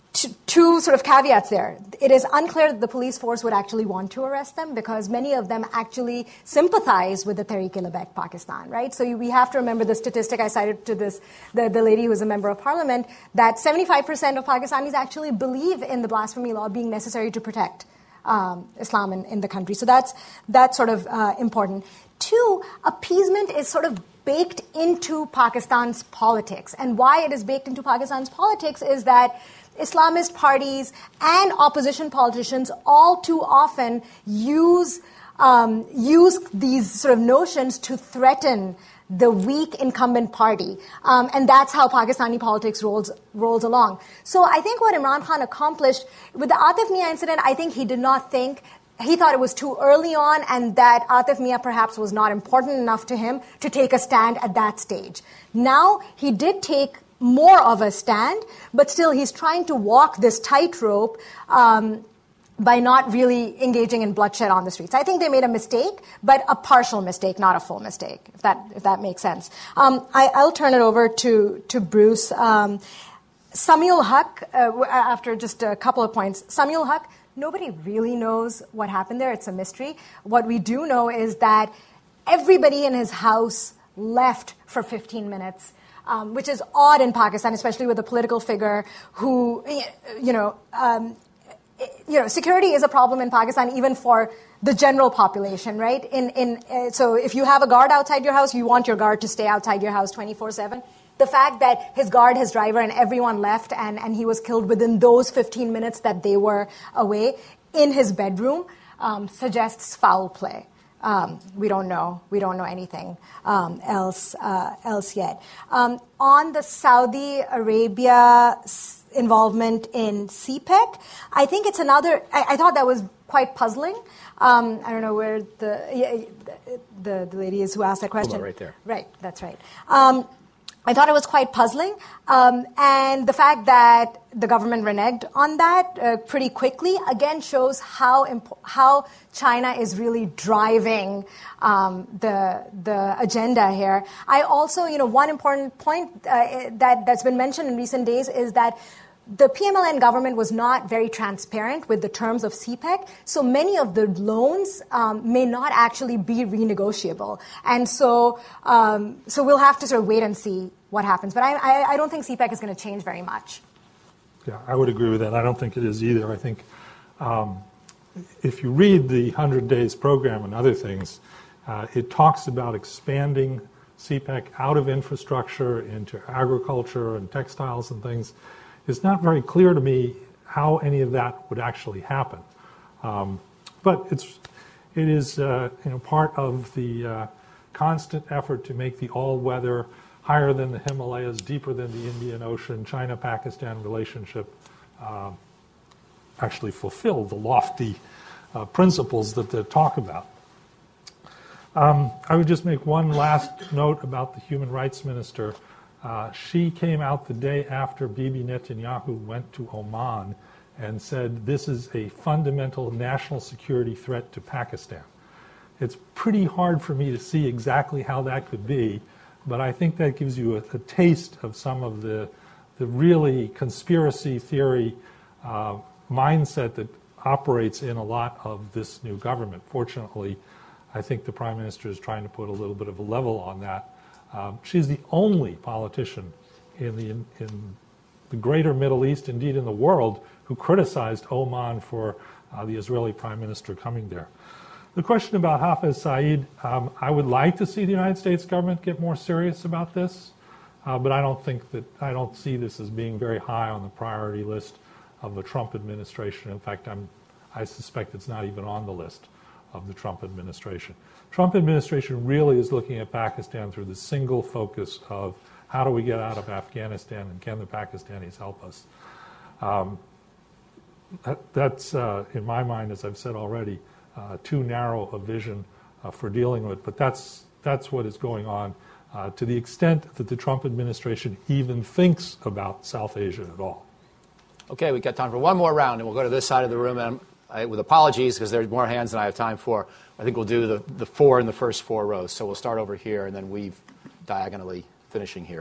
Two sort of caveats there. It is unclear that the police force would actually want to arrest them because many of them actually sympathize with the Tehreek-e-Labbaik Pakistan, right? So we have to remember the statistic I cited to this, the, the lady who is a member of parliament, that seventy-five percent of Pakistanis actually believe in the blasphemy law being necessary to protect um, Islam in, in the country. So that's, that's sort of uh, important. Two, appeasement is sort of baked into Pakistan's politics. And why it is baked into Pakistan's politics is that Islamist parties and opposition politicians all too often use um, use these sort of notions to threaten the weak incumbent party. Um, and that's how Pakistani politics rolls rolls along. So I think what Imran Khan accomplished with the Atif Mia incident, I think he did not think, he thought it was too early on and that Atif Mia perhaps was not important enough to him to take a stand at that stage. Now he did take more of a stand, but still he's trying to walk this tightrope um, by not really engaging in bloodshed on the streets. I think they made a mistake, but a partial mistake, not a full mistake, if that if that makes sense. Um, I, I'll turn it over to, to Bruce. Um, Samiul Haq, uh, after just a couple of points, Samiul Haq, nobody really knows what happened there. It's a mystery. What we do know is that everybody in his house left for fifteen minutes. Um, which is odd in Pakistan, especially with a political figure who, you know, um, you know, security is a problem in Pakistan even for the general population, right? In in uh, so if you have a guard outside your house, you want your guard to stay outside your house twenty-four seven. The fact that his guard, his driver, and everyone left and, and he was killed within those fifteen minutes that they were away in his bedroom um, suggests foul play. Um, we don't know. We don't know anything um, else uh, else yet. Um, on the Saudi Arabia involvement in C PEC, I think it's another. I, I thought that was quite puzzling. Um, I don't know where the, yeah, the the lady is who asked that question. Hold on, right there. Right, that's right. Um, I thought it was quite puzzling, um, and the fact that the government reneged on that uh, pretty quickly again shows how impo- how China is really driving um, the the agenda here. I also, you know, one important point uh, that that's been mentioned in recent days is that the P M L N government was not very transparent with the terms of C PEC, so many of the loans um, may not actually be renegotiable, and so um, so we'll have to sort of wait and see what happens. But I, I, I don't think C PEC is going to change very much. Yeah, I would agree with that. I don't think it is either. I think um, if you read the one hundred days program and other things, uh, it talks about expanding C PEC out of infrastructure into agriculture and textiles and things. It's not very clear to me how any of that would actually happen. Um, but it's, it is uh, you know, part of the uh, constant effort to make the all-weather, higher than the Himalayas, deeper than the Indian Ocean, China-Pakistan relationship uh, actually fulfill the lofty uh, principles that they talk about. Um, I would just make one last note about the human rights minister. Uh, she came out the day after Bibi Netanyahu went to Oman and said this is a fundamental national security threat to Pakistan. It's pretty hard for me to see exactly how that could be, but I think that gives you a, a taste of some of the, the really conspiracy theory uh, mindset that operates in a lot of this new government. Fortunately, I think the Prime Minister is trying to put a little bit of a level on that. Um, she's the only politician in the in, in the greater Middle East, indeed in the world, who criticized Oman for uh, the Israeli Prime Minister coming there. The question about Hafez Saeed, um, I would like to see the United States government get more serious about this. Uh, but I don't think that, I don't see this as being very high on the priority list of the Trump administration. In fact, I'm, I suspect it's not even on the list of the Trump administration. Trump administration really is looking at Pakistan through the single focus of how do we get out of Afghanistan and can the Pakistanis help us? Um, that, that's, uh, in my mind, as I've said already, uh, too narrow a vision uh, for dealing with, but that's, that's what is going on uh, to the extent that the Trump administration even thinks about South Asia at all. Okay, we've got time for one more round, and we'll go to this side of the room. And I, with apologies, because there's more hands than I have time for, I think we'll do the, the four in the first four rows. So we'll start over here and then weave diagonally, finishing here.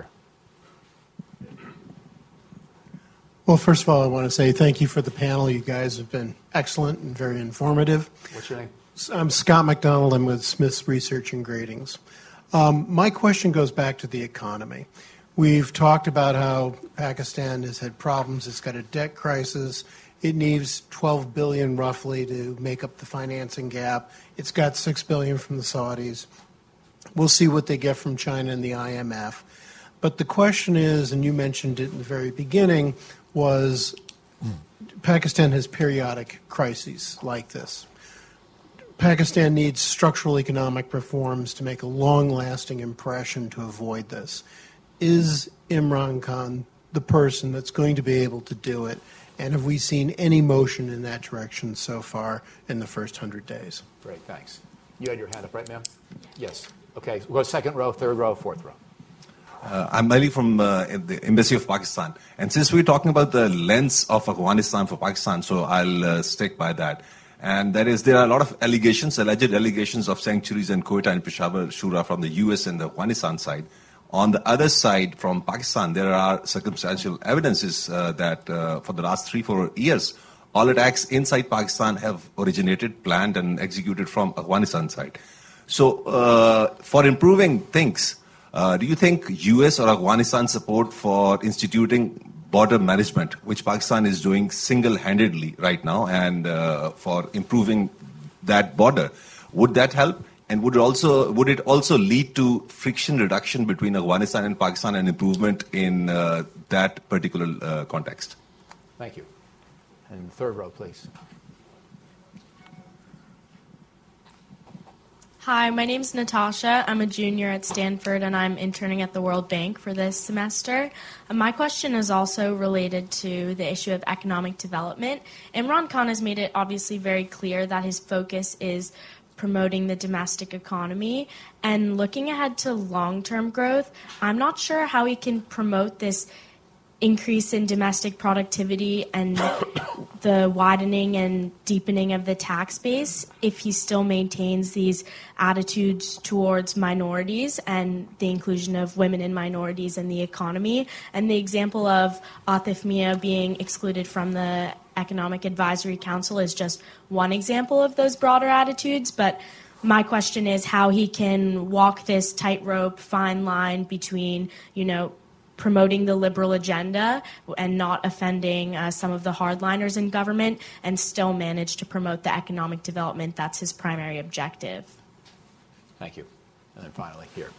Well, first of all, I want to say thank you for the panel. You guys have been excellent and very informative. What's your name? I'm Scott McDonald. I'm with Smith's Research and Gratings. Um, my question goes back to the economy. We've talked about how Pakistan has had problems. It's got a debt crisis. It needs twelve billion dollars roughly to make up the financing gap. It's got six billion dollars from the Saudis. We'll see what they get from China and the I M F. But the question is, and you mentioned it in the very beginning, was mm. Pakistan has periodic crises like this. Pakistan needs structural economic reforms to make a long-lasting impression to avoid this. Is Imran Khan the person that's going to be able to do it? And have we seen any motion in that direction so far in the first hundred days? Great, thanks. You had your hand up, right, ma'am? Yes. Okay, we'll go second row, third row, fourth row. Uh, I'm Ali from uh, the Embassy of Pakistan. And since we're talking about the lens of Afghanistan for Pakistan, so I'll uh, stick by that. And that is, there are a lot of allegations, alleged allegations of sanctuaries in Quetta and Peshawar Shura from the U S and the Afghanistan side. On the other side, from Pakistan, there are circumstantial evidences uh, that uh, for the last three, four years, all attacks inside Pakistan have originated, planned, and executed from Afghanistan side. So, uh, for improving things, uh, do you think U S or Afghanistan support for instituting border management, which Pakistan is doing single-handedly right now, and uh, for improving that border, would that help? And would it also would it also lead to friction reduction between Afghanistan and Pakistan and improvement in uh, that particular uh, context? Thank you. And third row, please. Hi, my name's Natasha. I'm a junior at Stanford, and I'm interning at the World Bank for this semester. And my question is also related to the issue of economic development. Imran Khan has made it obviously very clear that his focus is promoting the domestic economy. And looking ahead to long-term growth, I'm not sure how he can promote this increase in domestic productivity and the widening and deepening of the tax base if he still maintains these attitudes towards minorities and the inclusion of women and minorities in the economy. And the example of Atif Mia being excluded from the Economic Advisory Council is just one example of those broader attitudes. But my question is how he can walk this tightrope, fine line between, you know, promoting the liberal agenda and not offending uh, some of the hardliners in government, and still manage to promote the economic development that's his primary objective. Thank you. And then finally, here.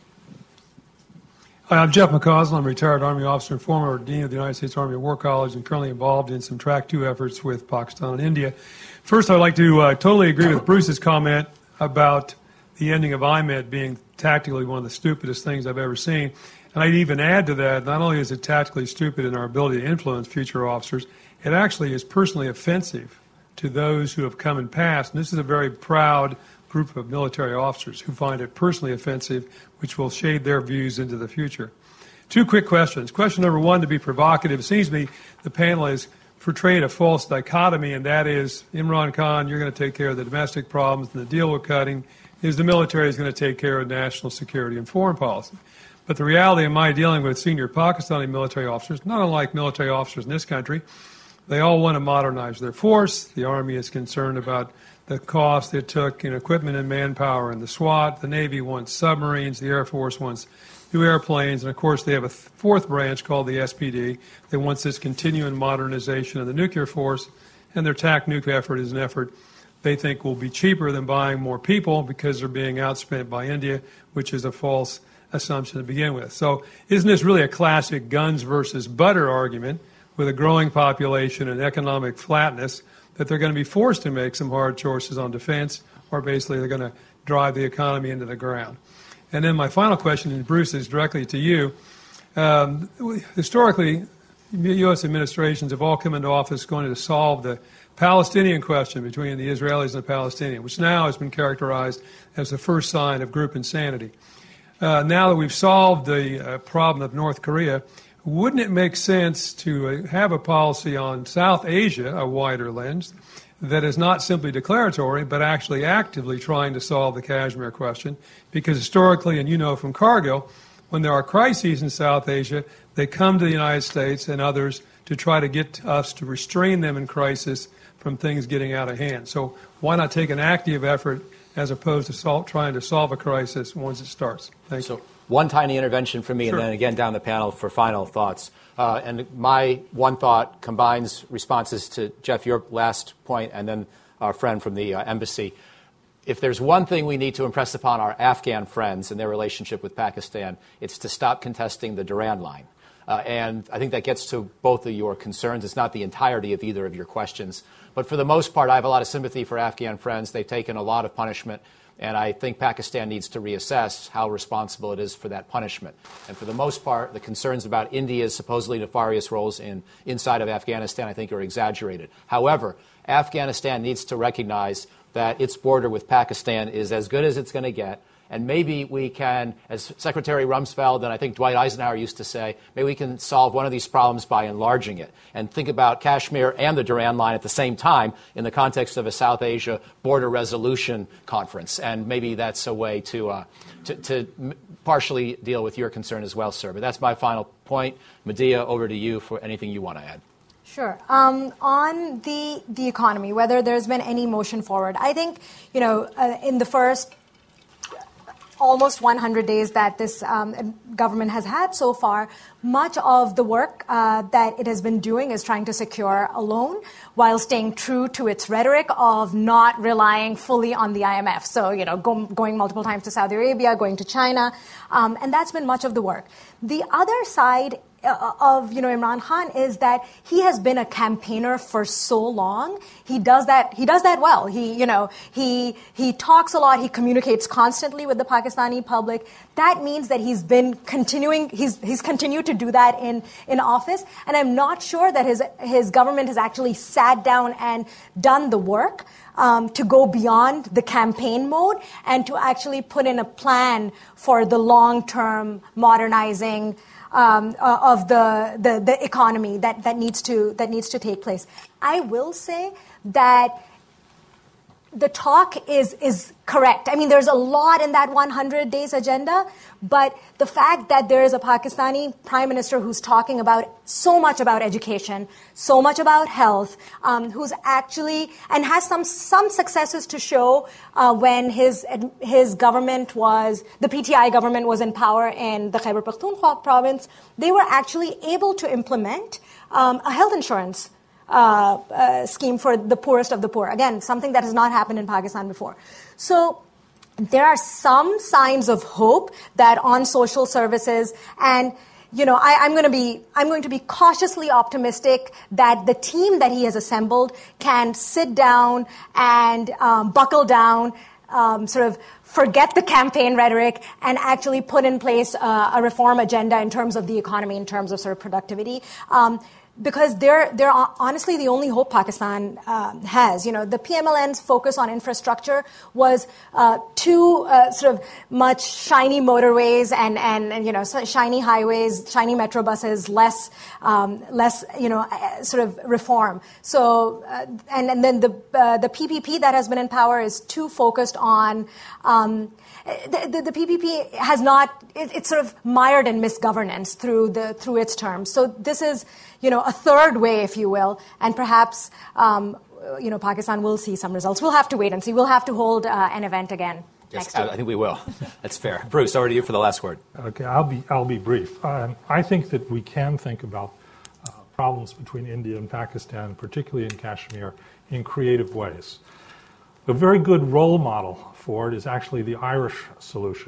Hi, I'm Jeff McCausland. I'm a retired Army officer and former Dean of the United States Army War College, and currently involved in some Track two efforts with Pakistan and India. First, I'd like to uh, totally agree with Bruce's comment about the ending of I M E D being tactically one of the stupidest things I've ever seen. And I'd even add to that, not only is it tactically stupid in our ability to influence future officers, it actually is personally offensive to those who have come and passed. And this is a very proud group of military officers who find it personally offensive, which will shade their views into the future. Two quick questions. Question number one, to be provocative. It seems to me the panel has portrayed a false dichotomy, and that is, Imran Khan, you're going to take care of the domestic problems, and the deal we're cutting is the military is going to take care of national security and foreign policy. But the reality of my dealing with senior Pakistani military officers, not unlike military officers in this country, they all want to modernize their force. The Army is concerned about the cost it took in equipment and manpower in the SWAT. The Navy wants submarines. The Air Force wants new airplanes. And, of course, they have a fourth branch called the S P D that wants this continuing modernization of the nuclear force. And their TAC nuke effort is an effort they think will be cheaper than buying more people because they're being outspent by India, which is a false assumption to begin with. So isn't this really a classic guns versus butter argument with a growing population and economic flatness that they're going to be forced to make some hard choices on defense, or basically they're going to drive the economy into the ground? And then my final question, and Bruce, is directly to you. Um, historically, U S administrations have all come into office going to solve the Palestinian question between the Israelis and the Palestinians, which now has been characterized as the first sign of group insanity. Uh, now that we've solved the uh, problem of North Korea, wouldn't it make sense to uh, have a policy on South Asia, a wider lens, that is not simply declaratory, but actually actively trying to solve the Kashmir question? Because historically, and you know from Cargill, when there are crises in South Asia, they come to the United States and others to try to get us to restrain them in crisis from things getting out of hand. So why not take an active effort as opposed to sol- trying to solve a crisis once it starts? Thank so you. One tiny intervention from me, Sure. and then again down the panel for final thoughts. Uh, and my one thought combines responses to, Jeff, your last point, and then our friend from the uh, embassy. If there's one thing we need to impress upon our Afghan friends and their relationship with Pakistan, it's to stop contesting the Durand Line. Uh, and I think that gets to both of your concerns. It's not the entirety of either of your questions. But for the most part, I have a lot of sympathy for Afghan friends. They've taken a lot of punishment. And I think Pakistan needs to reassess how responsible it is for that punishment. And for the most part, the concerns about India's supposedly nefarious roles in inside of Afghanistan, I think, are exaggerated. However, Afghanistan needs to recognize that its border with Pakistan is as good as it's going to get. And maybe we can, as Secretary Rumsfeld and I think Dwight Eisenhower used to say, maybe we can solve one of these problems by enlarging it and think about Kashmir and the Durand Line at the same time in the context of a South Asia border resolution conference. And maybe that's a way to, uh, to, to partially deal with your concern as well, sir. But that's my final point. Medea, over to you for anything you want to add. Sure. Um, on the the economy, whether there's been any motion forward, I think, you know, uh, in the first almost one hundred days that this um, government has had so far, much of the work uh, that it has been doing is trying to secure a loan while staying true to its rhetoric of not relying fully on the I M F. So, you know, go, going multiple times to Saudi Arabia, going to China, um, and that's been much of the work. The other side of, you know, Imran Khan is that he has been a campaigner for so long. He does that. He does that well. He, you know, he he talks a lot. He communicates constantly with the Pakistani public. That means that he's been continuing. He's he's continued to do that in in office. And I'm not sure that his his government has actually sat down and done the work Um, to go beyond the campaign mode and to actually put in a plan for the long-term modernizing um, uh, of the, the the economy that, that needs to that needs to take place. I will say that the talk is is correct. I mean, there's a lot in that one hundred days agenda, but the fact that there is a Pakistani prime minister who's talking about so much about education, so much about health, um, who's actually and has some some successes to show uh, when his his government was the P T I government was in power in the Khyber Pakhtunkhwa province, they were actually able to implement um, a health insurance Uh, uh, scheme for the poorest of the poor. Again, something that has not happened in Pakistan before. So there are some signs of hope that on social services and, you know, I, I'm going to be I'm going to be cautiously optimistic that the team that he has assembled can sit down and um, buckle down, um, sort of forget the campaign rhetoric and actually put in place uh, a reform agenda in terms of the economy, in terms of sort of productivity. Um, Because they're they're honestly the only hope Pakistan um, has. You know, the P M L N's focus on infrastructure was uh, too uh, sort of much shiny motorways and, and, and you know shiny highways, shiny metro buses, less um, less you know sort of reform. So uh, and and then the uh, the P P P that has been in power is too focused on. Um, The, the, the P P P has not, it, it's sort of mired in misgovernance through the through its terms. So this is, you know, a third way, if you will, and perhaps, um, you know, Pakistan will see some results. We'll have to wait and see. We'll have to hold uh, an event again. Yes, next year. I think we will. That's fair. Bruce, over to you for the last word. Okay, I'll be I'll be brief. Um, I think that we can think about uh, problems between India and Pakistan, particularly in Kashmir, in creative ways. A very good role model for it is actually the Irish solution,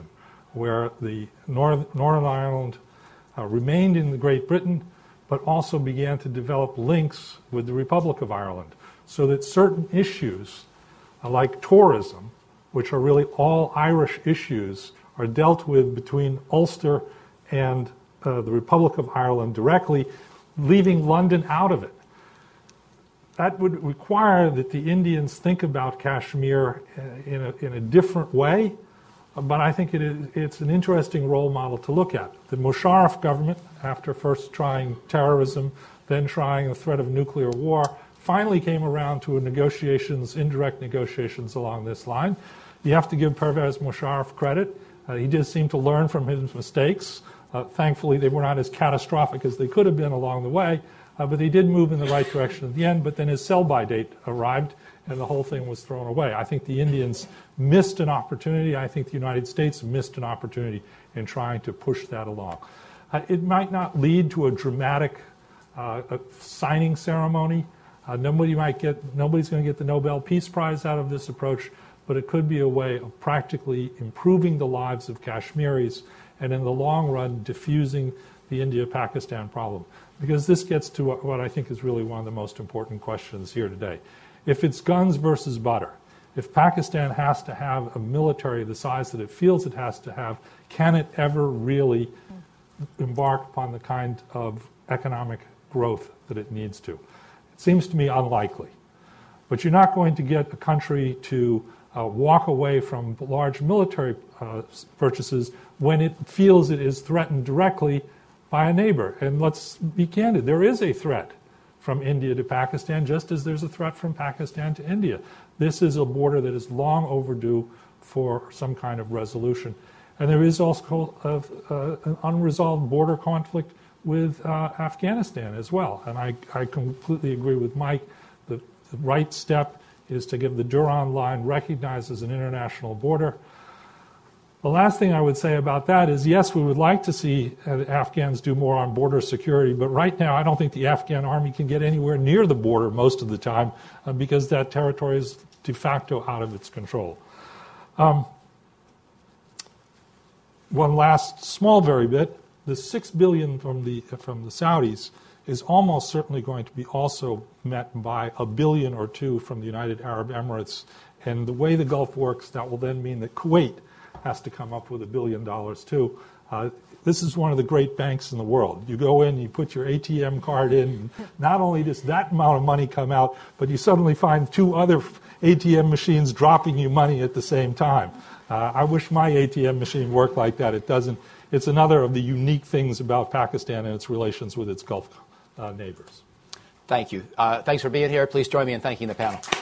where the North, Northern Ireland uh, remained in the Great Britain, but also began to develop links with the Republic of Ireland, so that certain issues, uh, like tourism, which are really all Irish issues, are dealt with between Ulster and uh, the Republic of Ireland directly, leaving London out of it. That would require that the Indians think about Kashmir in a, in a different way, but I think it is, it's an interesting role model to look at. The Musharraf government, after first trying terrorism, then trying the threat of nuclear war, finally came around to negotiations, indirect negotiations along this line. You have to give Pervez Musharraf credit. Uh, he did seem to learn from his mistakes. Uh, thankfully, they were not as catastrophic as they could have been along the way, uh, but they did move in the right direction at the end. But then his sell-by date arrived, and the whole thing was thrown away. I think the Indians missed an opportunity. I think the United States missed an opportunity in trying to push that along. Uh, it might not lead to a dramatic uh, a signing ceremony. Uh, nobody might get, nobody's going to get the Nobel Peace Prize out of this approach, but it could be a way of practically improving the lives of Kashmiris and in the long run diffusing the India-Pakistan problem. Because this gets to what, what I think is really one of the most important questions here today. If it's guns versus butter, if Pakistan has to have a military the size that it feels it has to have, can it ever really embark upon the kind of economic growth that it needs to? It seems to me unlikely. But you're not going to get a country to uh, walk away from large military uh, purchases when it feels it is threatened directly by a neighbor. And let's be candid, there is a threat from India to Pakistan, just as there's a threat from Pakistan to India. This is a border that is long overdue for some kind of resolution. And there is also a, a, an unresolved border conflict with uh, Afghanistan as well. And I, I completely agree with Mike. The, the right step is to give the Durand Line recognized as an international border. The last thing I would say about that is, yes, we would like to see uh, Afghans do more on border security, but right now I don't think the Afghan army can get anywhere near the border most of the time uh, because that territory is de facto out of its control. Um, one last small very bit, the six billion dollars from the, from the Saudis is almost certainly going to be also met by a billion or two from the United Arab Emirates. And the way the Gulf works, that will then mean that Kuwait has to come up with a billion dollars too. Uh, this is one of the great banks in the world. You go in, you put your A T M card in, and not only does that amount of money come out, but you suddenly find two other A T M machines dropping you money at the same time. Uh, I wish my A T M machine worked like that. It doesn't. It's another of the unique things about Pakistan and its relations with its Gulf uh, neighbors. Thank you. Uh, thanks for being here. Please join me in thanking the panel.